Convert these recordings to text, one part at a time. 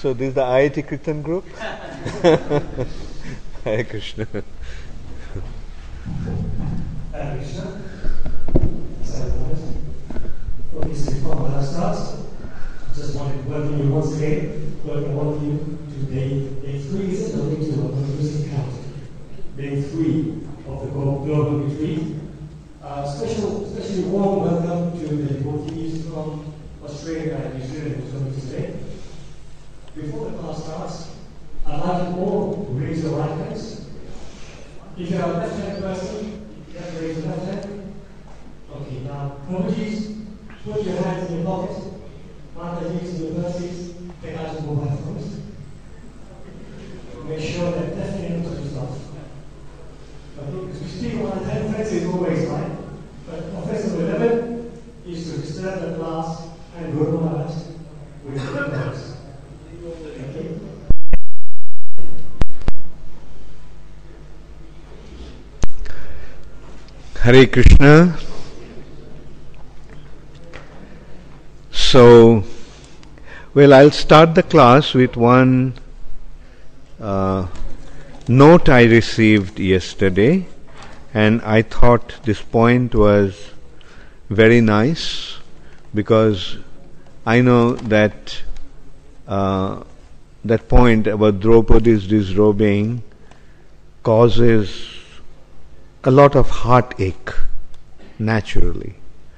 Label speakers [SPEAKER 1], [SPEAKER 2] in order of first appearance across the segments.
[SPEAKER 1] So this is the IIT Kirtan group? Hare Krishna.
[SPEAKER 2] Hare Krishna. Okay, so before I start, just wanted to welcome you once again. Welcome all of you to day 3, is it? Day 2, I'm losing count. Day 3 of the global retreat. Especially warm welcome to the devotees from Australia and New Zealand who joined us today. Before the class starts, I'd like you all to raise your right hands. If you are a left-hand person, you have to raise your left hand. Okay, now, Prabhuji's, put your hands in your pocket. Mataji's in your purses. Take out your mobile phones. Make sure that definitely not is off. Okay, because we speak on 10 offenses always, right? But offense number 11 is to disturb the class and Guru Maharaj with the class. Okay?
[SPEAKER 1] Hare Krishna. So, well, I'll start the class with one note I received yesterday, and I thought this point was very nice because I know that that point about Draupadi's disrobing causes a lot of heartache naturally.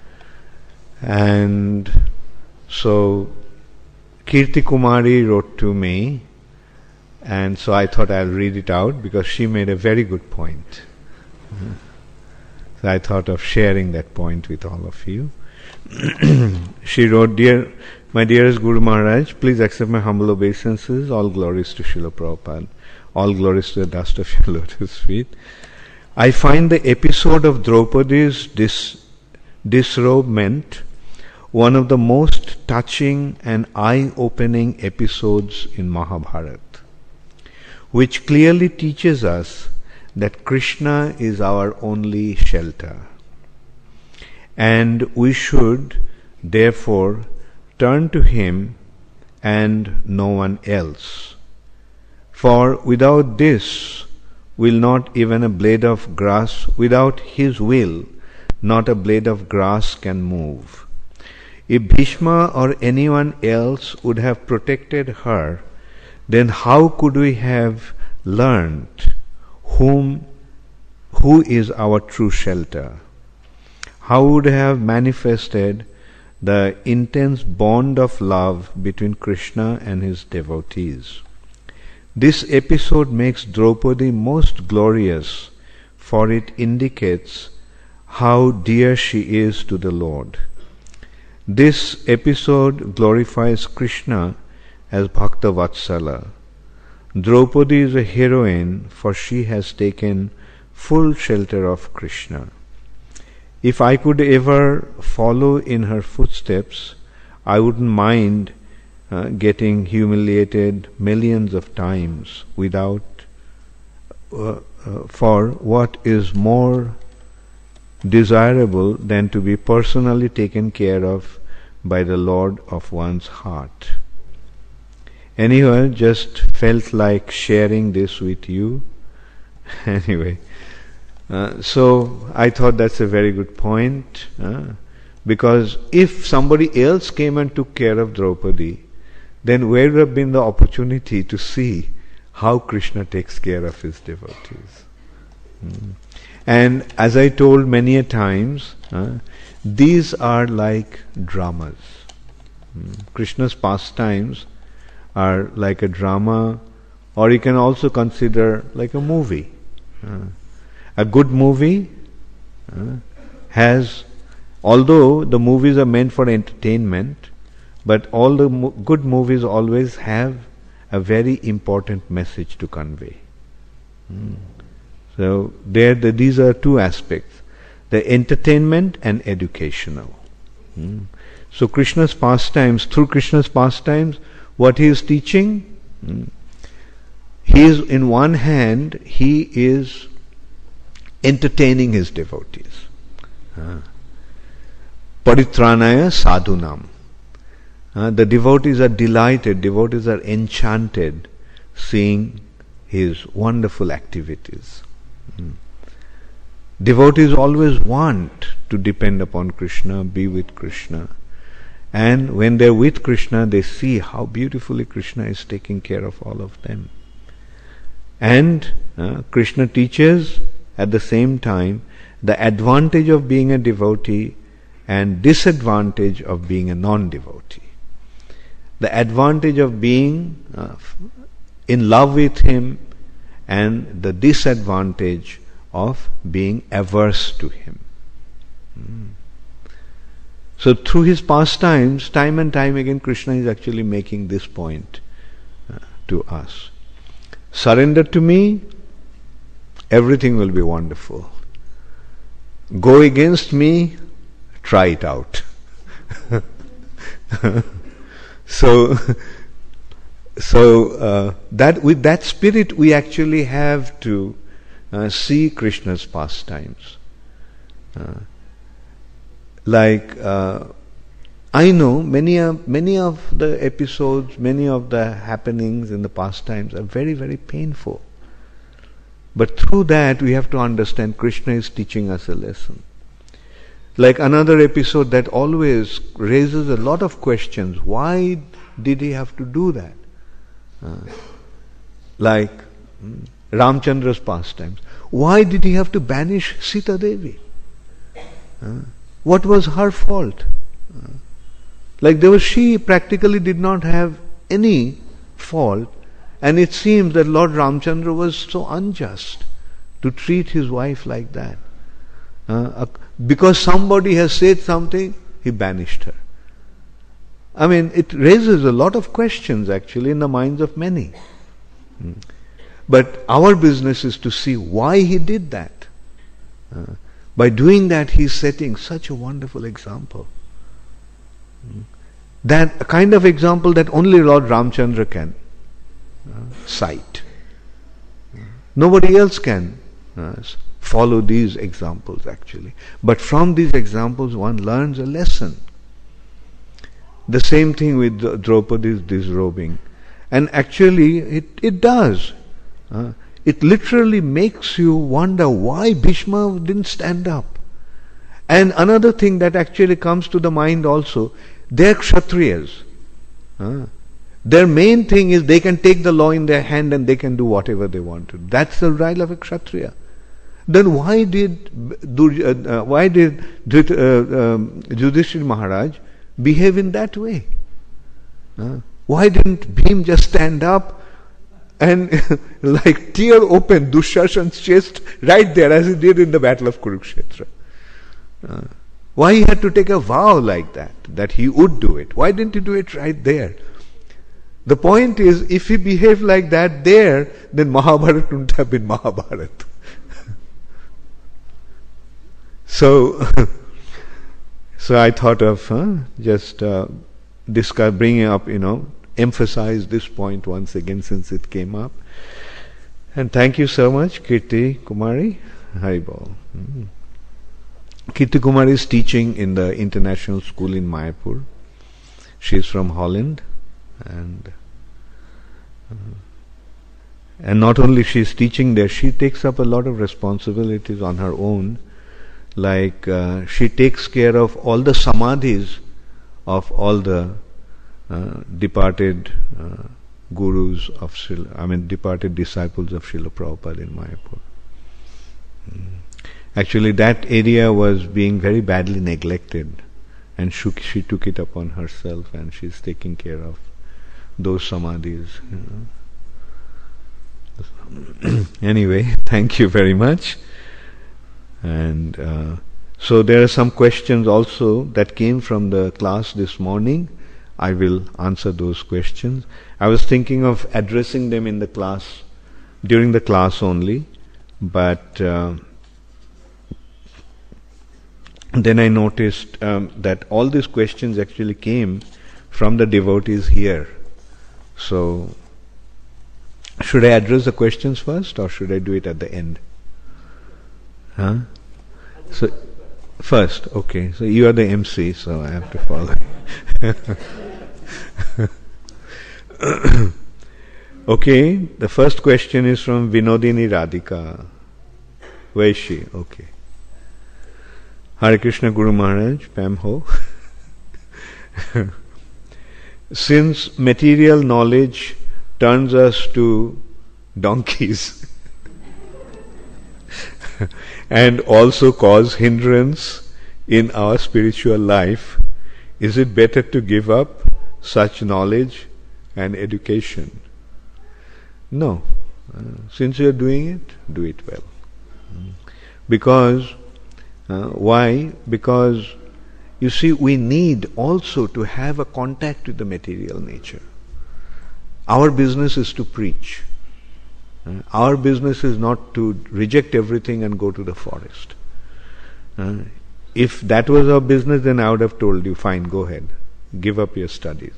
[SPEAKER 1] And so Kirti Kumari wrote to me, and so I thought I'll read it out because she made a very good point. So I thought of sharing that point with all of you. She wrote, my dearest Guru Maharaj, please accept my humble obeisances. All glories to Srila Prabhupada. All glories to the dust of your lotus feet. I find the episode of Draupadi's disrobement one of the most touching and eye-opening episodes in Mahabharata, which clearly teaches us that Krishna is our only shelter, and we should therefore turn to him and no one else. For without this, will not even a blade of grass, without his will, not a blade of grass can move. If Bhishma or anyone else would have protected her, then how could we have learnt who is our true shelter? How would have manifested the intense bond of love between Krishna and his devotees? This episode makes Draupadi most glorious, for it indicates how dear she is to the Lord. This episode glorifies Krishna as Bhakta Vatsala. Draupadi is a heroine, for she has taken full shelter of Krishna. If I could ever follow in her footsteps, I wouldn't mind getting humiliated millions of times for what is more desirable than to be personally taken care of by the Lord of one's heart. Anyway, just felt like sharing this with you. Anyway, so I thought that's a very good point, because if somebody else came and took care of Draupadi, then where would have been the opportunity to see how Krishna takes care of his devotees? And as I told many a times, these are like dramas. Krishna's pastimes are like a drama, or you can also consider like a movie. A good movie has, although the movies are meant for entertainment, but all the good movies always have a very important message to convey. So these are two aspects, the entertainment and educational. So Krishna's pastimes, through Krishna's pastimes, what he is teaching, he is, in one hand, he is entertaining his devotees. Paritranaya sadhunam. The devotees are delighted, devotees are enchanted seeing his wonderful activities. Devotees always want to depend upon Krishna, be with Krishna. And when they're with Krishna, they see how beautifully Krishna is taking care of all of them. And Krishna teaches at the same time the advantage of being a devotee and disadvantage of being a non-devotee. The advantage of being in love with him and the disadvantage of being averse to him. So through his pastimes, time and time again, Krishna is actually making this point to us. Surrender to me, everything will be wonderful. Go against me, try it out. So that with that spirit we actually have to see Krishna's pastimes. I know many of the episodes, many of the happenings in the pastimes are very, very painful. But through that we have to understand Krishna is teaching us a lesson. Like another episode that always raises a lot of questions. Why did he have to do that? Like Ramchandra's pastimes. Why did he have to banish Sita Devi? What was her fault? She practically did not have any fault, and it seems that Lord Ramchandra was so unjust to treat his wife like that. Because somebody has said something, he banished her. I mean, it raises a lot of questions actually in the minds of many. But our business is to see why he did that. By doing that, he is setting such a wonderful example. That a kind of example that only Lord Ramchandra can cite. Nobody else can follow these examples actually. But from these examples one learns a lesson. The same thing with Draupadi's disrobing. And actually it does. It literally makes you wonder why Bhishma didn't stand up. And another thing that actually comes to the mind also, they're Kshatriyas. Their main thing is they can take the law in their hand and they can do whatever they want to. That's the right of a Kshatriya. Then why did Yudhishthira Maharaj behave in that way? Why didn't Bhim just stand up and like tear open Dushashan's chest right there as he did in the battle of Kurukshetra? Why he had to take a vow like that he would do it? Why didn't he do it right there? The point is, if he behaved like that there, then Mahabharata wouldn't have been Mahabharata. So I thought of just bringing up, emphasize this point once again since it came up. And thank you so much, Kirti Kumari. Haribol. Kirti Kumari is teaching in the international school in Mayapur. She is from Holland, and not only she is teaching there, she takes up a lot of responsibilities on her own. Like she takes care of all the samadhis of all the departed gurus of departed disciples of Srila Prabhupada in Mayapur. Actually, that area was being very badly neglected, and she took it upon herself, and she's taking care of those samadhis. Anyway, thank you very much. And so there are some questions also that came from the class this morning. I will answer those questions. I was thinking of addressing them in the class, during the class only, but then I noticed that all these questions actually came from the devotees here. So, should I address the questions first, or should I do it at the end? So, first, okay. So you are the MC, so I have to follow. Okay, the first question is from Vinodini Radhika. Where is she? Okay. Hare Krishna Guru Maharaj, Pam Ho. Since material knowledge turns us to donkeys and also cause hindrance in our spiritual life, is it better to give up such knowledge and education? No. Since you are doing it, do it well. Because, why? Because, you see, we need also to have a contact with the material nature. Our business is to preach. Our business is not to reject everything and go to the forest. If that was our business, then I would have told you, fine, go ahead, give up your studies.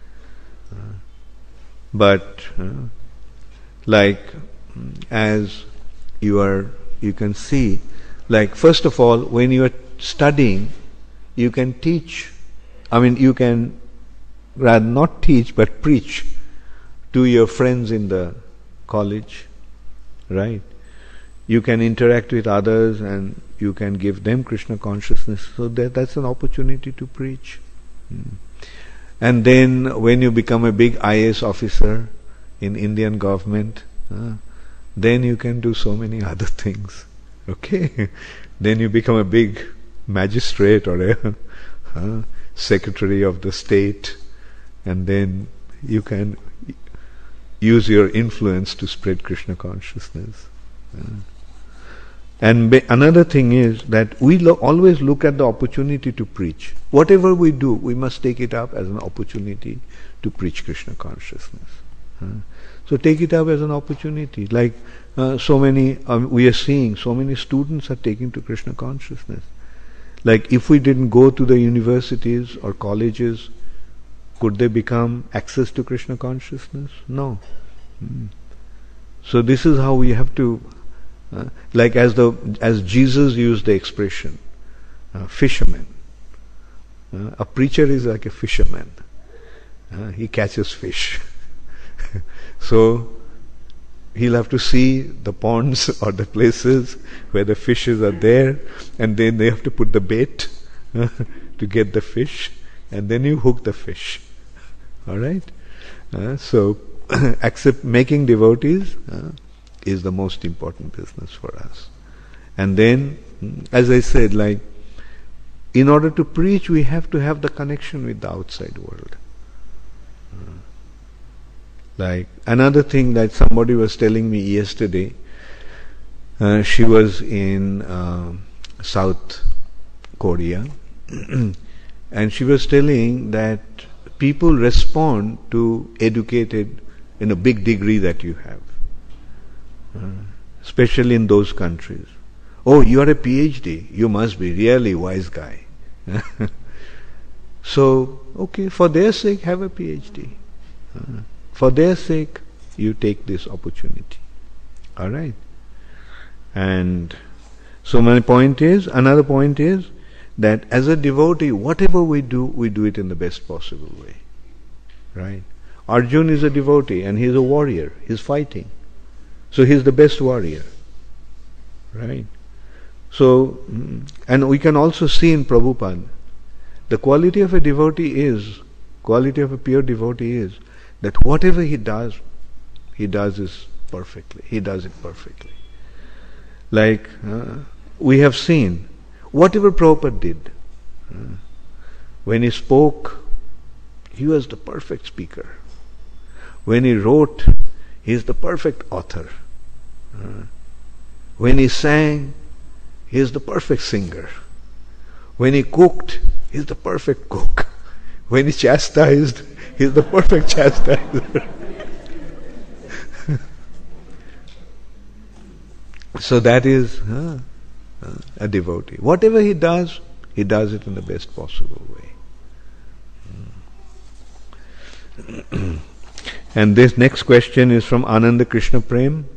[SPEAKER 1] But like as you can see, like first of all, when you are studying, you can teach. You can rather not teach but preach to your friends in the college, right? You can interact with others and you can give them Krishna consciousness. So that's an opportunity to preach. And then when you become a big IAS officer in Indian government, then you can do so many other things. Okay? Then you become a big magistrate or a secretary of the state, and then you can use your influence to spread Krishna consciousness. And another thing is that we always look at the opportunity to preach. Whatever we do, we must take it up as an opportunity to preach Krishna consciousness. So take it up as an opportunity. Like so many, we are seeing so many students are taking to Krishna consciousness. Like if we didn't go to the universities or colleges, could they become access to Krishna consciousness? No. So this is how we have to, like as Jesus used the expression, fisherman. A preacher is like a fisherman. He catches fish. So he'll have to see the ponds or the places where the fishes are there, and then they have to put the bait to get the fish, and then you hook the fish. All right? So making devotees is the most important business for us. And then, as I said, like in order to preach, we have to have the connection with the outside world. Like another thing that somebody was telling me yesterday, she was in South Korea, and she was telling that people respond to educated in a big degree that you have, especially in those countries. Oh, you are a PhD, you must be really wise guy. So, okay, for their sake, have a PhD. For their sake, you take this opportunity. All right? And so another point is that as a devotee, whatever we do it in the best possible way. Right? Arjun is a devotee and he is a warrior. He is fighting. So he is the best warrior. Right? So, and we can also see in Prabhupada, the quality of a pure devotee is that whatever he does is perfectly. He does it perfectly. Like we have seen, whatever Prabhupada did, when he spoke, he was the perfect speaker. When he wrote, he is the perfect author. When he sang, he is the perfect singer. When he cooked, he is the perfect cook. When he chastised, he is the perfect chastiser. So that is a devotee. Whatever he does it in the best possible way. And this next question is from Ananda Krishna Prem.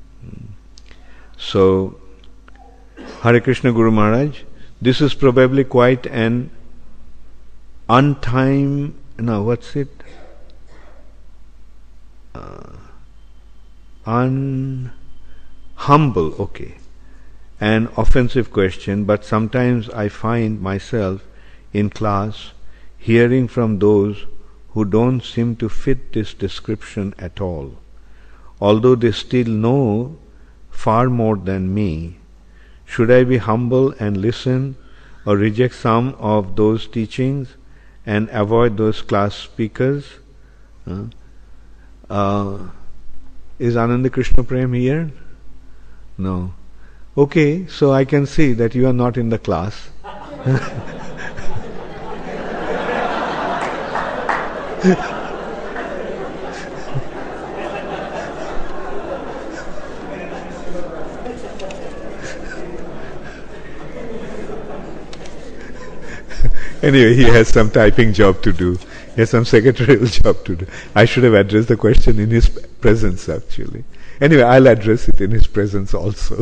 [SPEAKER 1] So, Hare Krishna Guru Maharaj, this is probably quite an what's it? humble, okay, an offensive question, but sometimes I find myself in class hearing from those who don't seem to fit this description at all, although they still know far more than me. Should I be humble and listen, or reject some of those teachings and avoid those class speakers? Is Ananda Krishna Prem here? No. Okay, so I can see that you are not in the class. Anyway, he has some typing job to do. He has some secretarial job to do. I should have addressed the question in his presence, actually. Anyway, I'll address it in his presence also.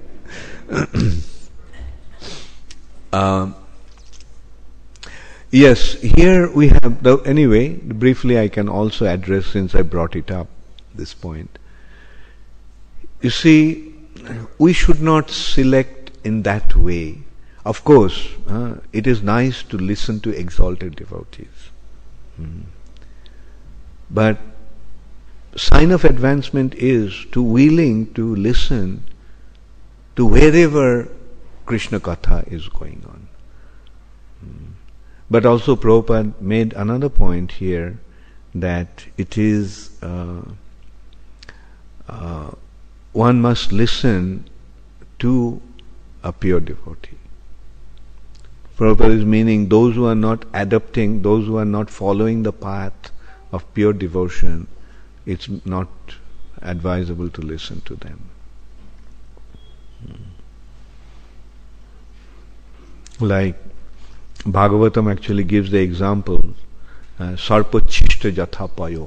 [SPEAKER 1] Yes, here we have, anyway, briefly I can also address, since I brought it up, this point. You see, we should not select in that way. Of course, it is nice to listen to exalted devotees. But sign of advancement is to willing to listen to wherever Krishna Katha is going on. But also Prabhupada made another point here, that it is one must listen to a pure devotee. Prabhupada is meaning those who are not adopting, those who are not following the path of pure devotion, it's not advisable to listen to them. Like Bhagavatam actually gives the example, sarpachishta jatha payo,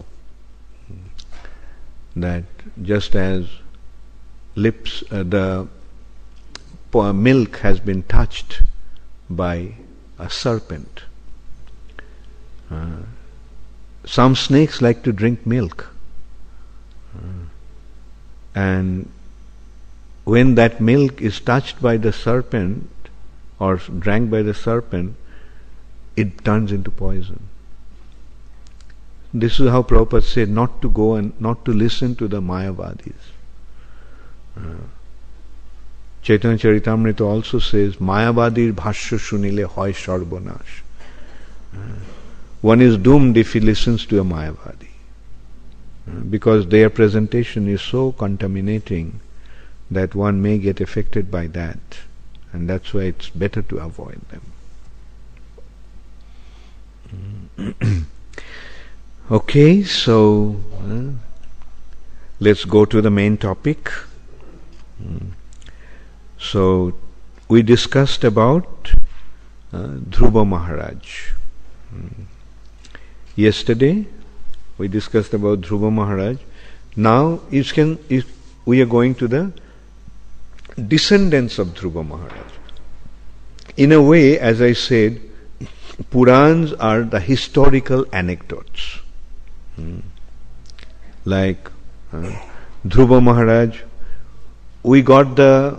[SPEAKER 1] that just as lips, the milk has been touched by a serpent. Some snakes like to drink milk. And when that milk is touched by the serpent or drank by the serpent, it turns into poison. This is how Prabhupada said not to go and not to listen to the Mayavadis. Chaitanya Charitamrita also says, Mayavadir bhashya shunile hoy sarbonash. One is doomed if he listens to a Mayavadi, because their presentation is so contaminating that one may get affected by that, and that's why it's better to avoid them. Okay, so let's go to the main topic. So we discussed about Dhruva Maharaj. Yesterday we discussed about Dhruva Maharaj. Now we are going to the descendants of Dhruva Maharaj. In a way, as I said, Purans are the historical anecdotes. Like Dhruva Maharaj, we got to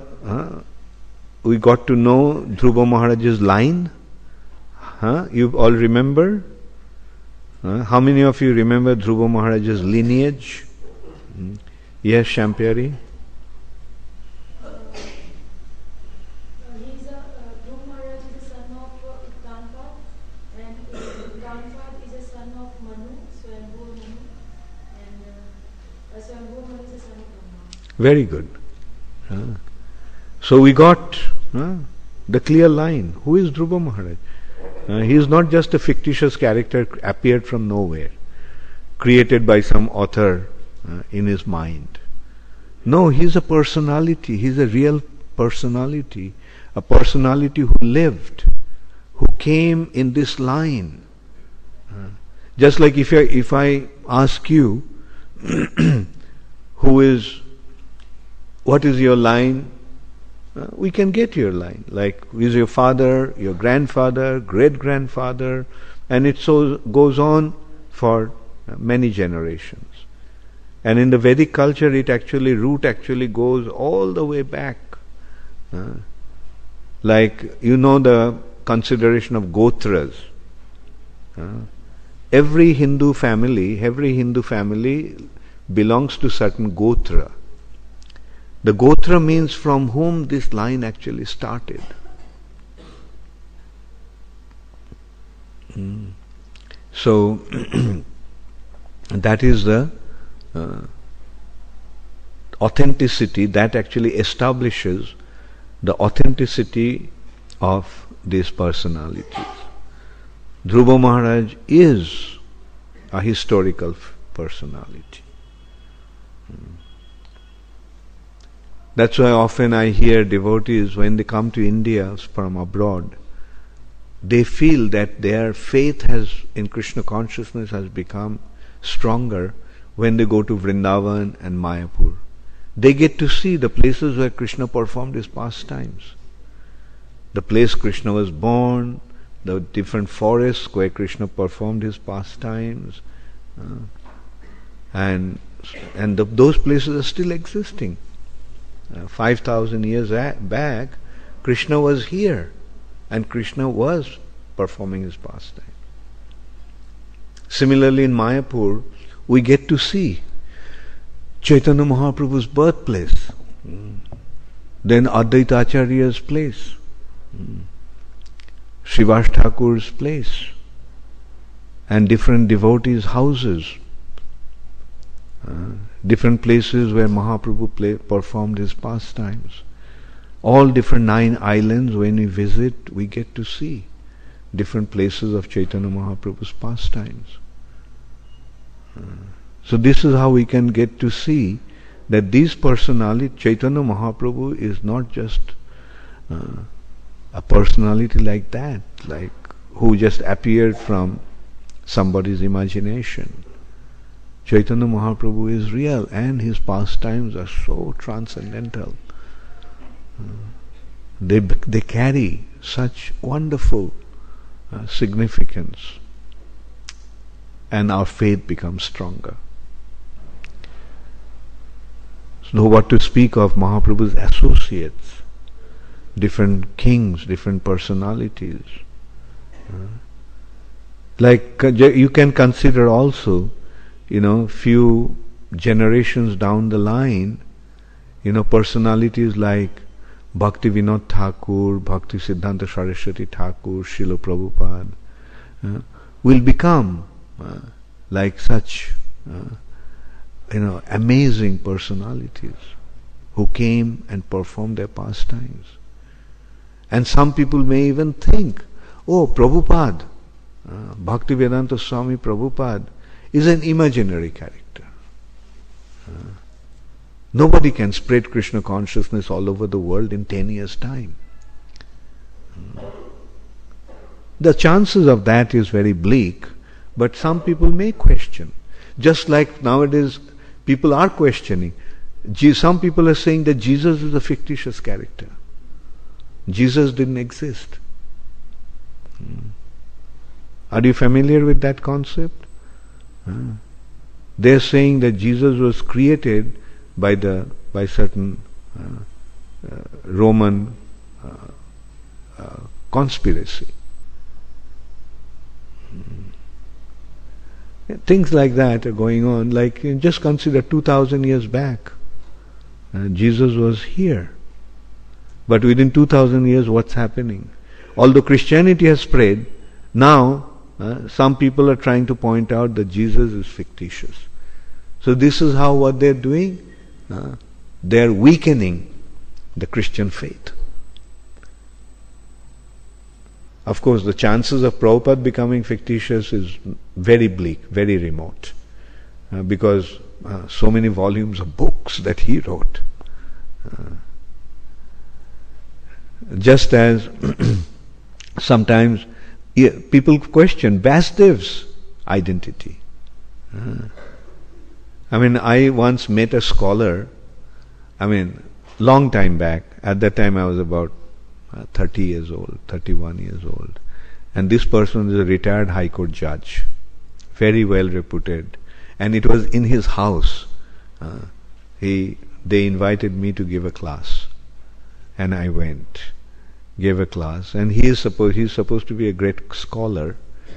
[SPEAKER 1] know Dhruva Maharaj's line. You all remember? How many of you remember Dhruva Maharaj's lineage? Yes, Shampiari?
[SPEAKER 3] Dhruva Maharaj is the son of Uttanpad, and Uttanpad is the son of Manu, Swayambhu Manu, and Swayambhu Manu is the son of Brahma.
[SPEAKER 1] Very good. So we got the clear line. Who is Dhruva Maharaj? He is not just a fictitious character appeared from nowhere, created by some author in his mind. No, he is a personality. He is a real personality. A personality who lived, who came in this line. Just like if I ask you, what is your line? We can get your line. Like, who is your father, your grandfather, great-grandfather, and it so goes on for many generations. And in the Vedic culture, root actually goes all the way back. Like, the consideration of gotras. Every Hindu family belongs to certain gotra. The gotra means from whom this line actually started. So, that is the authenticity that actually establishes the authenticity of these personalities. Dhruva Maharaj is a historical personality. That's why often I hear devotees, when they come to India from abroad, they feel that their faith in Krishna consciousness has become stronger when they go to Vrindavan and Mayapur. They get to see the places where Krishna performed his pastimes. The place Krishna was born, the different forests where Krishna performed his pastimes, and those places are still existing. 5,000 years back, Krishna was here, and Krishna was performing his pastime. Similarly, in Mayapur, we get to see Chaitanya Mahaprabhu's birthplace, then Advaita Acharya's place, Srivas Thakur's place, and different devotees' houses, different places where Mahaprabhu performed his pastimes. All different 9 islands, when we visit, we get to see different places of Chaitanya Mahaprabhu's pastimes. So this is how we can get to see that these personality, Chaitanya Mahaprabhu is not just a personality like that, like who just appeared from somebody's imagination. Chaitanya Mahaprabhu is real, and his pastimes are so transcendental. They carry such wonderful significance, and our faith becomes stronger. So what to speak of Mahaprabhu's associates, different kings, different personalities. Like you can consider also, few generations down the line, personalities like Bhakti Vinod Thakur, Bhakti Siddhanta Saraswati Thakur, Srila Prabhupada will become like such amazing personalities who came and performed their pastimes. And some people may even think, Prabhupada, Bhaktivedanta Swami Prabhupada is an imaginary character. Nobody can spread Krishna consciousness all over the world in 10 years' time. The chances of that is very bleak, but some people may question. Just like nowadays people are questioning. Some people are saying that Jesus is a fictitious character. Jesus didn't exist. Are you familiar with that concept? They're saying that Jesus was created by certain Roman conspiracy. Things like that are going on. Like, just consider 2,000 years back, Jesus was here. But within 2,000 years, what's happening? Although Christianity has spread, now some people are trying to point out that Jesus is fictitious. So this is how what they're doing. They're weakening the Christian faith. Of course, the chances of Prabhupada becoming fictitious is very bleak, very remote, because so many volumes of books that he wrote. Just as sometimes people question Vasudev's identity. I once met a scholar, long time back. At that time I was about 30 years old, 31 years old. And this person is a retired High Court judge, very well reputed. And it was in his house they invited me to give a class, and I went, gave a class, and he's supposed to be a great scholar,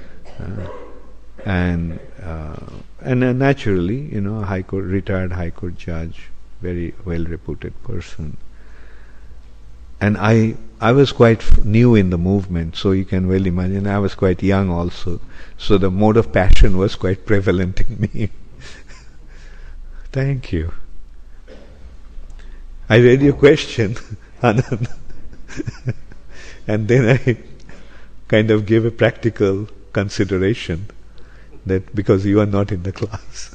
[SPEAKER 1] and naturally, retired High Court judge, very well reputed person. And I was quite new in the movement, so you can well imagine I was quite young also, so the mode of passion was quite prevalent in me. Thank you. I read your question, Anand, and then I kind of gave a practical consideration that because you are not in the class.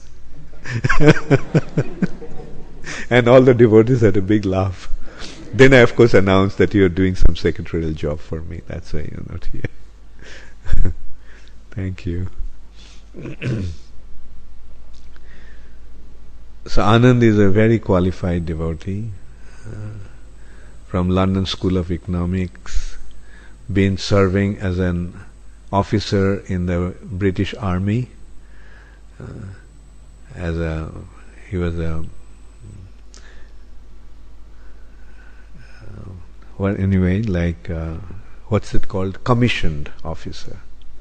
[SPEAKER 1] And all the devotees had a big laugh. Then I, of course, announced that you're doing some secretarial job for me. That's why you're not here. Thank you. So Anand is a very qualified devotee from London School of Economics, been serving as an officer in the British Army. He was a what's it called? Commissioned officer.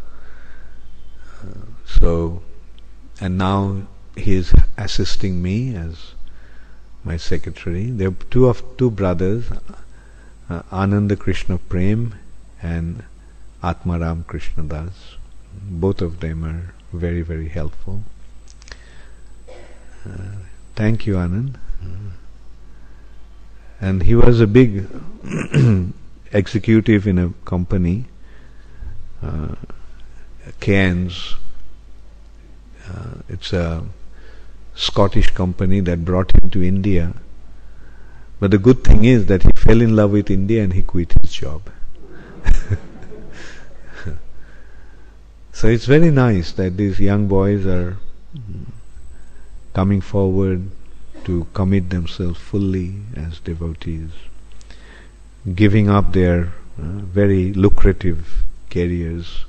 [SPEAKER 1] And now he is assisting me as my secretary. There are two brothers, Ananda Krishna Prem and Atmaram Krishna Das. Both of them are very, very helpful. Thank you, Anand. And he was a big executive in a company, Cairns. It's a Scottish company that brought him to India. But the good thing is that he fell in love with India and he quit his job. So it's very nice that these young boys are coming forward to commit themselves fully as devotees, giving up their very lucrative careers.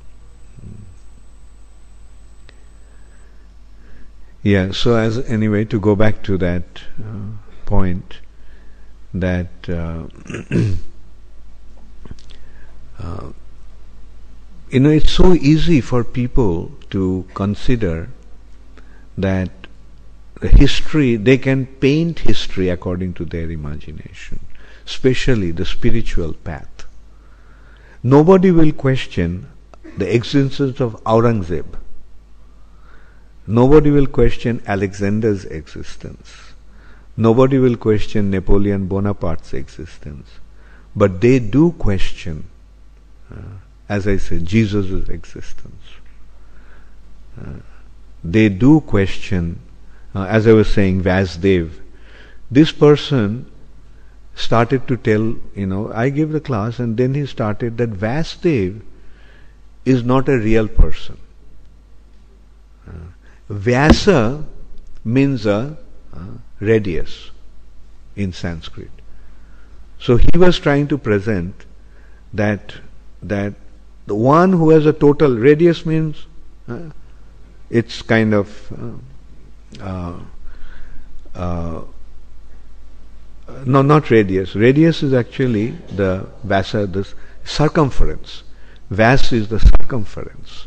[SPEAKER 1] Yeah, so anyway, to go back to that point, that it's so easy for people to consider that the history, they can paint history according to their imagination, especially the spiritual path. Nobody will question the existence of Aurangzeb. Nobody will question Alexander's existence. Nobody will question Napoleon Bonaparte's existence. But they do question, as I said, Jesus' existence. They do question, as I was saying, Vasudev. This person started to tell, I gave the class, and then he started that Vasudev is not a real person. Vyasa means a radius in Sanskrit. So he was trying to present that the one who has a total radius means it's kind of no, not radius. Radius is actually the Vyasa, the circumference. Vas is the circumference.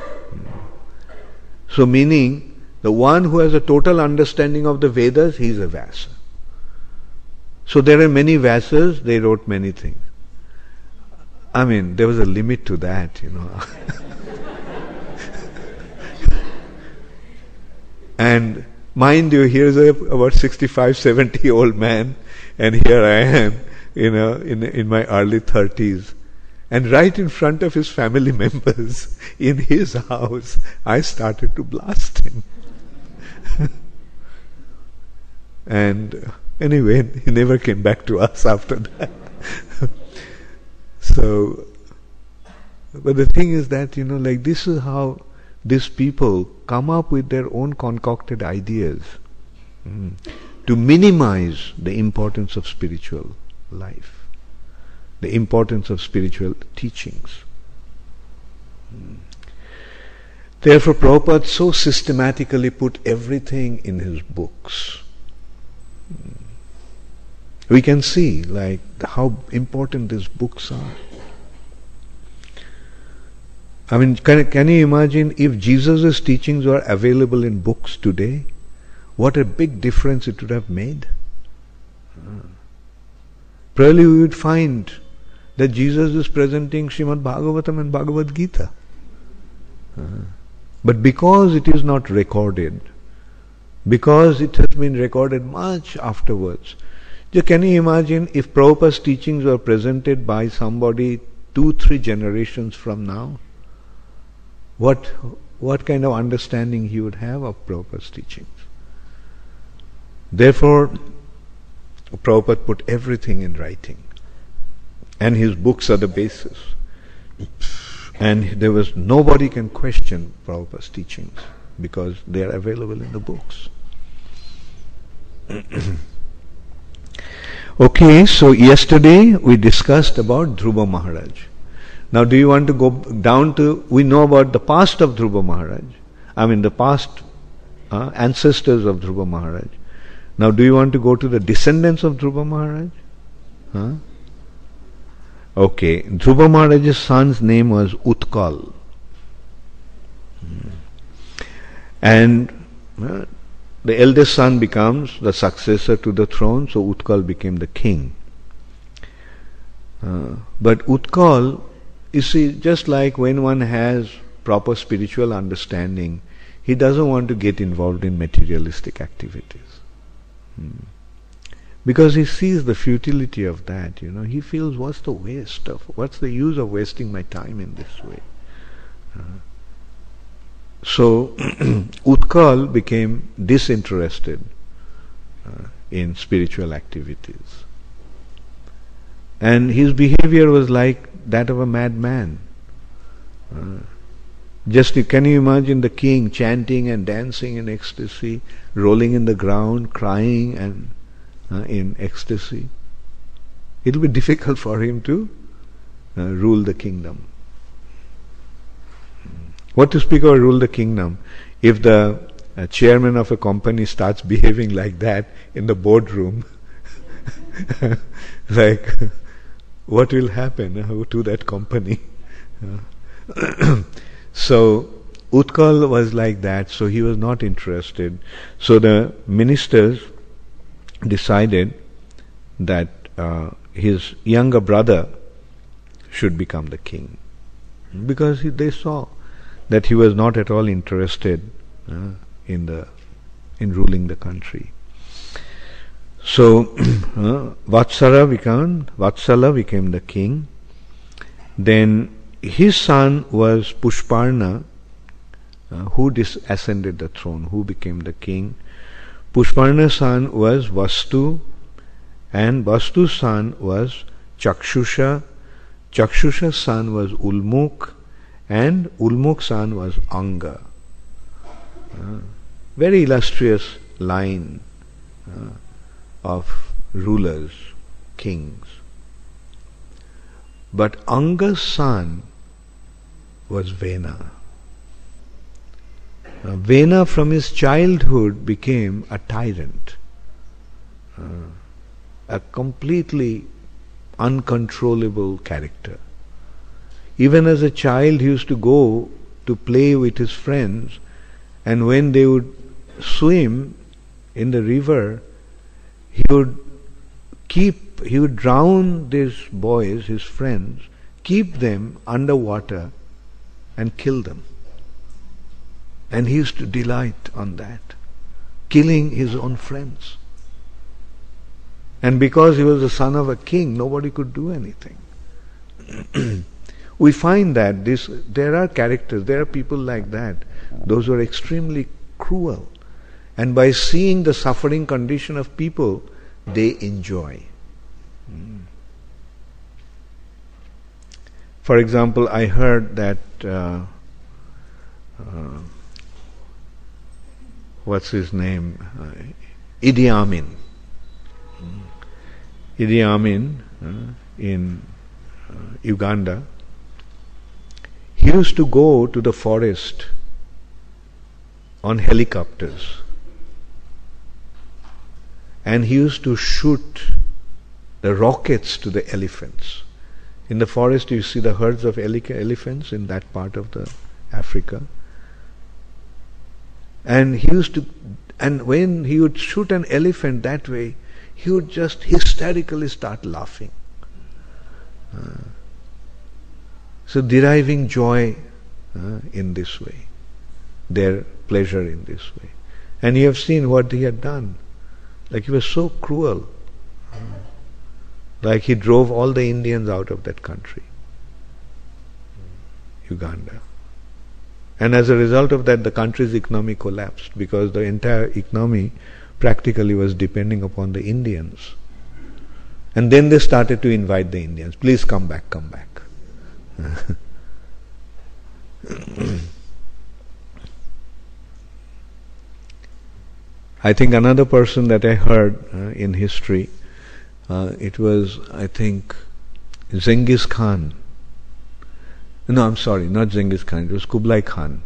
[SPEAKER 1] So meaning, the one who has a total understanding of the Vedas, he is a Vyasa. So there are many Vyasas, they wrote many things. I mean, there was a limit to that, And mind you, here's about 65, 70 old man, and here I am, in my early 30s. And right in front of his family members, in his house, I started to blast him. And anyway, he never came back to us after that. So, but the thing is that, this is how these people come up with their own concocted ideas to minimize the importance of spiritual life, the importance of spiritual teachings. Therefore, Prabhupada so systematically put everything in his books. We can see like how important these books are. I mean, can you imagine if Jesus' teachings were available in books today? What a big difference it would have made. Probably we would find that Jesus is presenting Srimad Bhagavatam and Bhagavad Gita. But because it is not recorded, because it has been recorded much afterwards, can you imagine if Prabhupada's teachings were presented by somebody 2-3 generations from now? What kind of understanding he would have of Prabhupada's teachings? Therefore, Prabhupada put everything in writing. And his books are the basis. And nobody can question Prabhupada's teachings because they are available in the books. Okay, so yesterday we discussed about Dhruva Maharaj. Now do you want to go down to, we know about the past of Dhruva Maharaj. I mean the past ancestors of Dhruva Maharaj. Now do you want to go to the descendants of Dhruva Maharaj? Okay, Dhruva Maharaj's son's name was Utkal. And the eldest son becomes the successor to the throne, so Utkal became the king. But Utkal, you see, just like when one has proper spiritual understanding, he doesn't want to get involved in materialistic activities. Because he sees the futility of that, he feels what's the use of wasting my time in this way? So Utkal became disinterested in spiritual activities. And his behavior was like that of a madman. Can you imagine the king chanting and dancing in ecstasy, rolling in the ground, crying and in ecstasy? It will be difficult for him to rule the kingdom. What to speak of rule the kingdom? If the chairman of a company starts behaving like that in the boardroom, like what will happen to that company? So Utkal was like that, so he was not interested. So the ministers decided that his younger brother should become the king, because they saw that he was not at all interested in ruling the country. So Vatsala became the king. Then his son was Pushparna, who ascended the throne, who became the king. Pushparna's son was Vastu, and Vastu's son was Chakshusha. Chakshusha's son was Ulmuk, and Ulmuk's son was Anga. Very illustrious line of rulers, kings. But Anga's son was Vena. Vena from his childhood became a tyrant, a completely uncontrollable character. Even as a child, he used to go to play with his friends, and when they would swim in the river, he would drown these boys, his friends, keep them underwater and kill them. And he used to delight on that, killing his own friends. And because he was the son of a king, nobody could do anything. We find that there are characters, there are people like that, those who are extremely cruel. And by seeing the suffering condition of people, they enjoy. For example, I heard that what's his name? Idi Amin. Idi Amin in Uganda. He used to go to the forest on helicopters. And he used to shoot the rockets to the elephants. In the forest you see the herds of elephants in that part of the Africa. And when he would shoot an elephant that way, he would just hysterically start laughing. So deriving joy in this way, their pleasure in this way. And you have seen what he had done. Like he was so cruel. Like he drove all the Indians out of that country, Uganda. And as a result of that, the country's economy collapsed because the entire economy practically was depending upon the Indians. And then they started to invite the Indians. Please come back, come back. I think another person that I heard in history, it was, I think, Genghis Khan. No, I'm sorry, not Genghis Khan, it was Kublai Khan.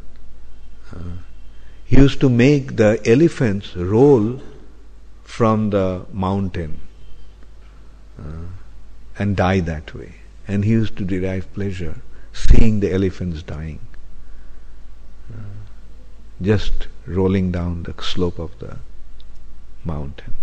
[SPEAKER 1] He used to make the elephants roll from the mountain and die that way. And he used to derive pleasure seeing the elephants dying, just rolling down the slope of the mountain.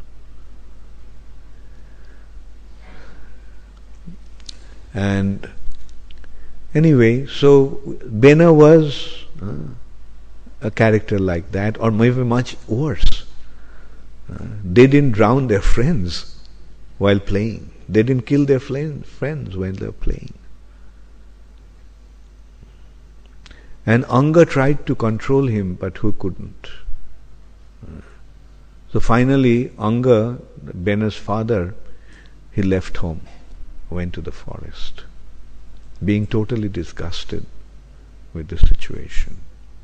[SPEAKER 1] And anyway, so Bena was a character like that, or maybe much worse. They didn't drown their friends while playing. They didn't kill their friends while they were playing. And Anga tried to control him, but who couldn't? So finally, Anga, Bena's father, he left home, went to the forest, being totally disgusted with the situation.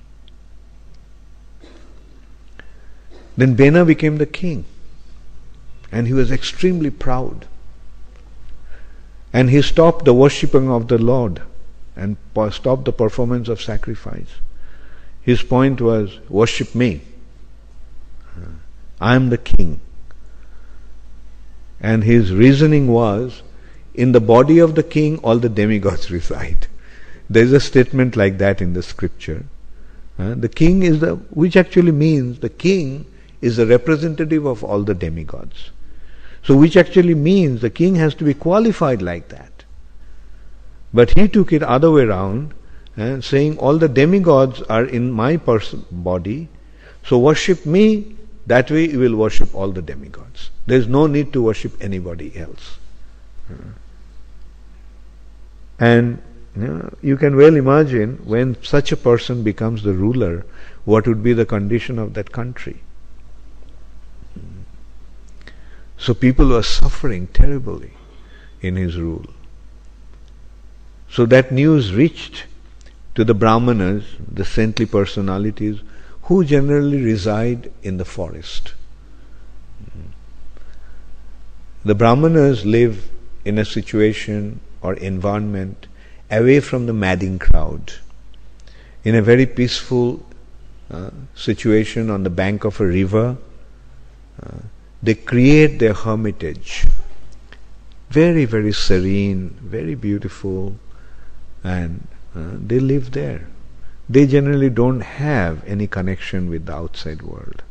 [SPEAKER 1] Then Bena became the king, and he was extremely proud. And he stopped the worshipping of the Lord and stopped the performance of sacrifice. His point was, worship me. I am the king. And his reasoning was, in the body of the king all the demigods reside. There is a statement like that in the scripture. The king is which actually means the king is the representative of all the demigods. So which actually means the king has to be qualified like that. But he took it other way around, saying all the demigods are in my body, so worship me, that way you will worship all the demigods. There is no need to worship anybody else. And you can well imagine when such a person becomes the ruler, what would be the condition of that country. So people were suffering terribly in his rule. So that news reached to the Brahmanas, the saintly personalities, who generally reside in the forest. The Brahmanas live in a situation or environment away from the madding crowd, in a very peaceful situation on the bank of a river. They create their hermitage, very, very serene, very beautiful, and they live there. They generally don't have any connection with the outside world.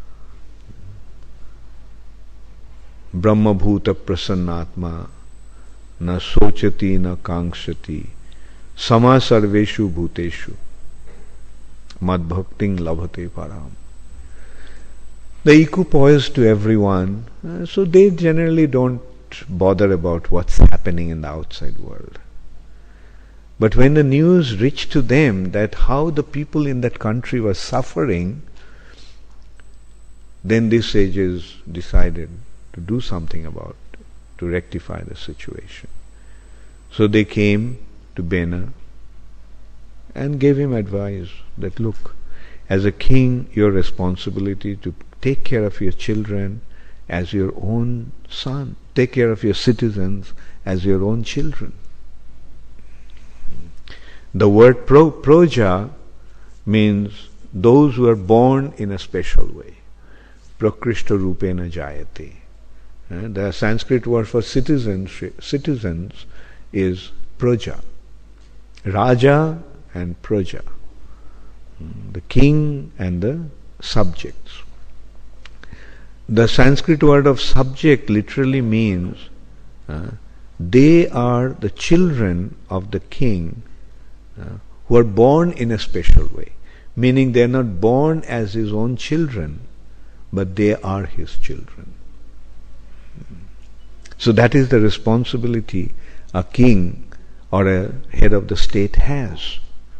[SPEAKER 1] Brahma bhuta prasannatma na sochati na kankshati sama sarveshu bhuteshu mad bhakting labhate param. They equipoise to everyone, so they generally don't bother about what's happening in the outside world. But when the news reached to them that how the people in that country were suffering, then these sages decided to do something about it, to rectify the situation. So they came to Bena and gave him advice that, look, as a king, your responsibility to take care of your children as your own son. Take care of your citizens as your own children. The word proja means those who are born in a special way. Prakrishta rupena jayate. The Sanskrit word for citizens is praja. Raja and praja. The king and the subjects. The Sanskrit word of subject literally means they are the children of the king who are born in a special way. Meaning they are not born as his own children, but they are his children. So that is the responsibility a king or a head of the state has.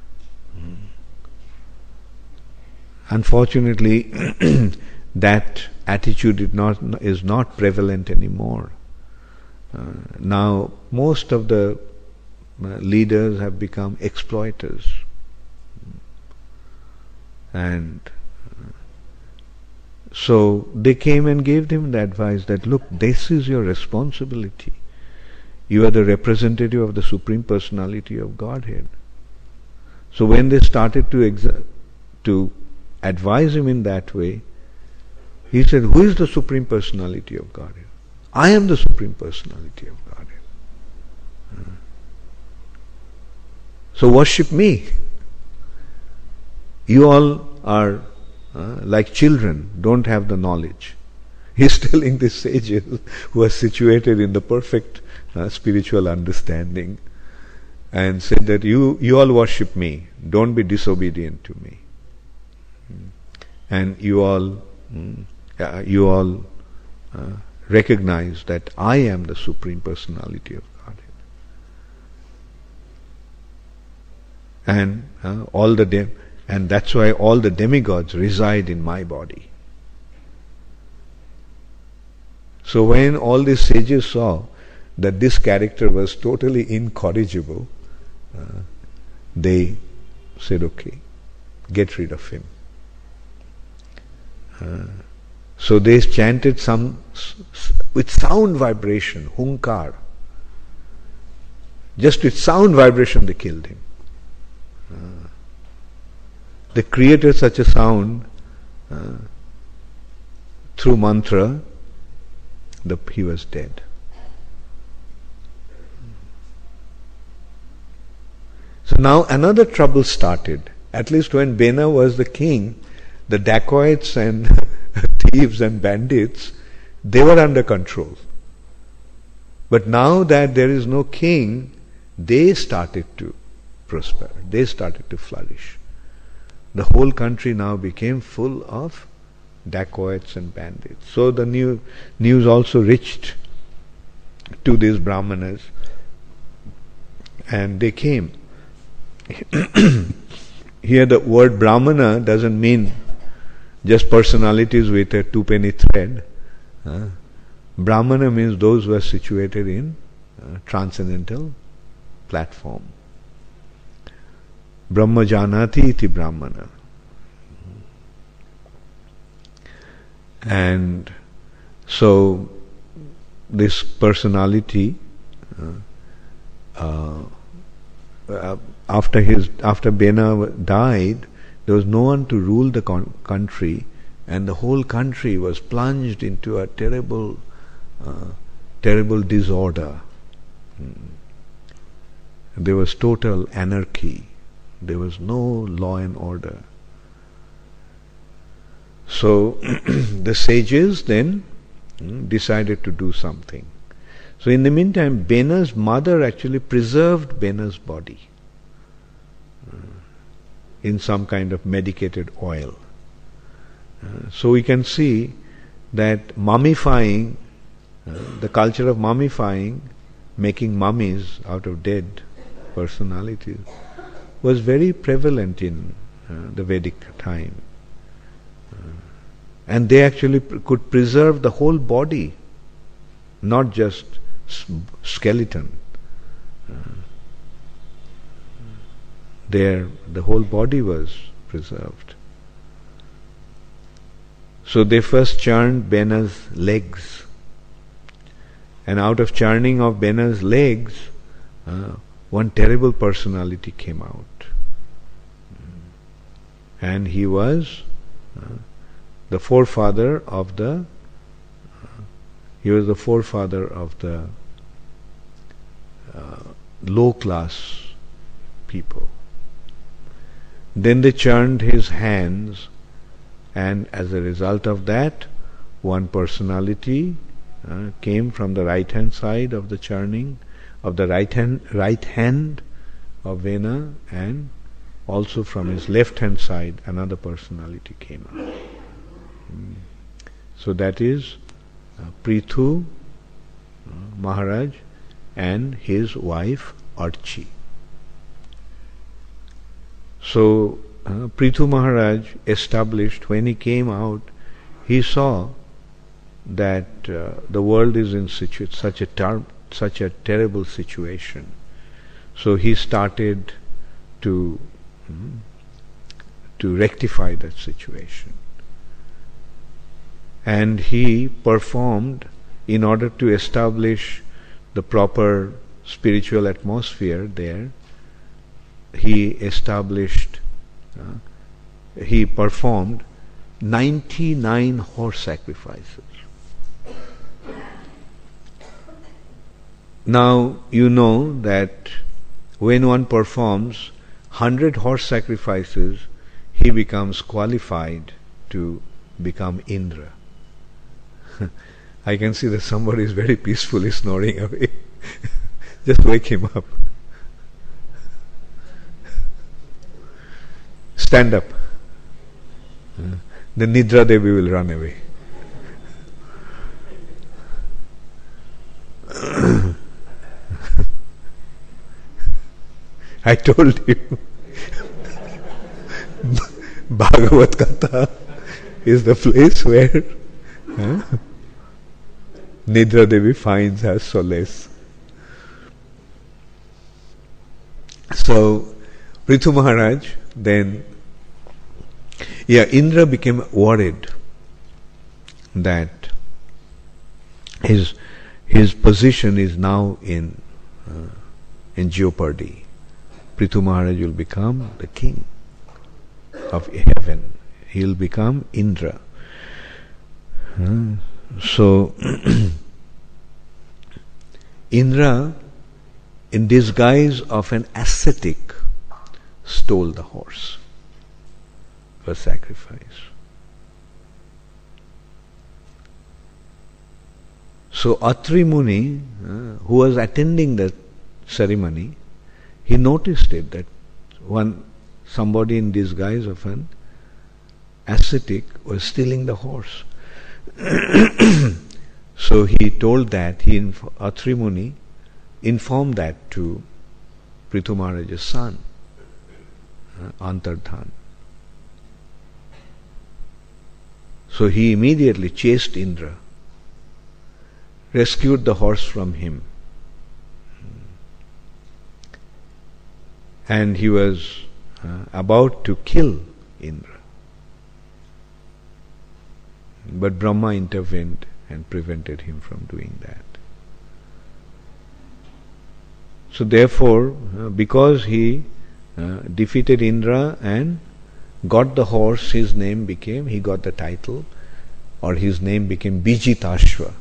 [SPEAKER 1] Unfortunately, that attitude is not prevalent anymore. Now, most of the leaders have become exploiters. And so they came and gave him the advice that, look, this is your responsibility. You are the representative of the Supreme Personality of Godhead. So when they started to advise him in that way, he said, who is the Supreme Personality of Godhead? I am the Supreme Personality of Godhead. So worship me. You all are like children, don't have the knowledge. He's telling these sages who are situated in the perfect spiritual understanding, and said that you all worship me, don't be disobedient to me. And you all recognize that I am the Supreme Personality of Godhead. And and that's why all the demigods reside in my body. So when all these sages saw that this character was totally incorrigible, they said, okay, get rid of him. So they chanted with sound vibration, hunkar. Just with sound vibration they killed him. They created such a sound through mantra that he was dead. So now another trouble started. At least when Bena was the king, the dacoits and thieves and bandits, they were under control. But now that there is no king, they started to prosper. They started to flourish. The whole country now became full of dacoits and bandits. So the news also reached to these brahmanas, and they came. Here the word brahmana doesn't mean just personalities with a two-penny thread. Brahmana means those who are situated in transcendental platform. Brahma janati iti brahmana. And so this personality, after Bena died, there was no one to rule the country, and the whole country was plunged into a terrible disorder. There was total anarchy. There was no law and order. So the sages then decided to do something. So in the meantime, Bena's mother actually preserved Bena's body in some kind of medicated oil. So we can see that mummifying, the culture of mummifying, making mummies out of dead personalities, was very prevalent in the Vedic time. And they actually could preserve the whole body, not just skeleton. The whole body was preserved. So they first churned Bena's legs, and out of churning of Bena's legs, one terrible personality came out. and he was the forefather of the low class people. Then they churned his hands, and as a result of that, one personality came from the right hand side of the churning of the right hand of Vena, and also from his left hand side another personality came out. So that is Prithu Maharaj and his wife Archi. So Prithu Maharaj established, when he came out, he saw that the world is in such a terrible situation. So he started to rectify that situation. And he performed, in order to establish the proper spiritual atmosphere there, he performed 99 horse sacrifices. Now, you know that when one performs 100 horse sacrifices, he becomes qualified to become Indra. I can see that somebody is very peacefully snoring away. Just wake him up. Stand up. The Nidra Devi will run away. I told you, Bhagavad Katha is the place where Nidra Devi finds her solace. So, Prithu Maharaj then, Indra became worried that his position is now in jeopardy. Prithu Maharaj will become the king of heaven. He will become Indra. So, Indra, in disguise of an ascetic, stole the horse for sacrifice. So, Atri Muni, who was attending the ceremony, he noticed it, that somebody in disguise of an ascetic was stealing the horse. So he told that, Atri Muni informed that to Prithu Maharaj's son, Antardhan. So he immediately chased Indra, rescued the horse from him, and he was about to kill Indra. But Brahma intervened and prevented him from doing that. So therefore, because he defeated Indra and got the horse, he got the title, or his name became Bijitashva.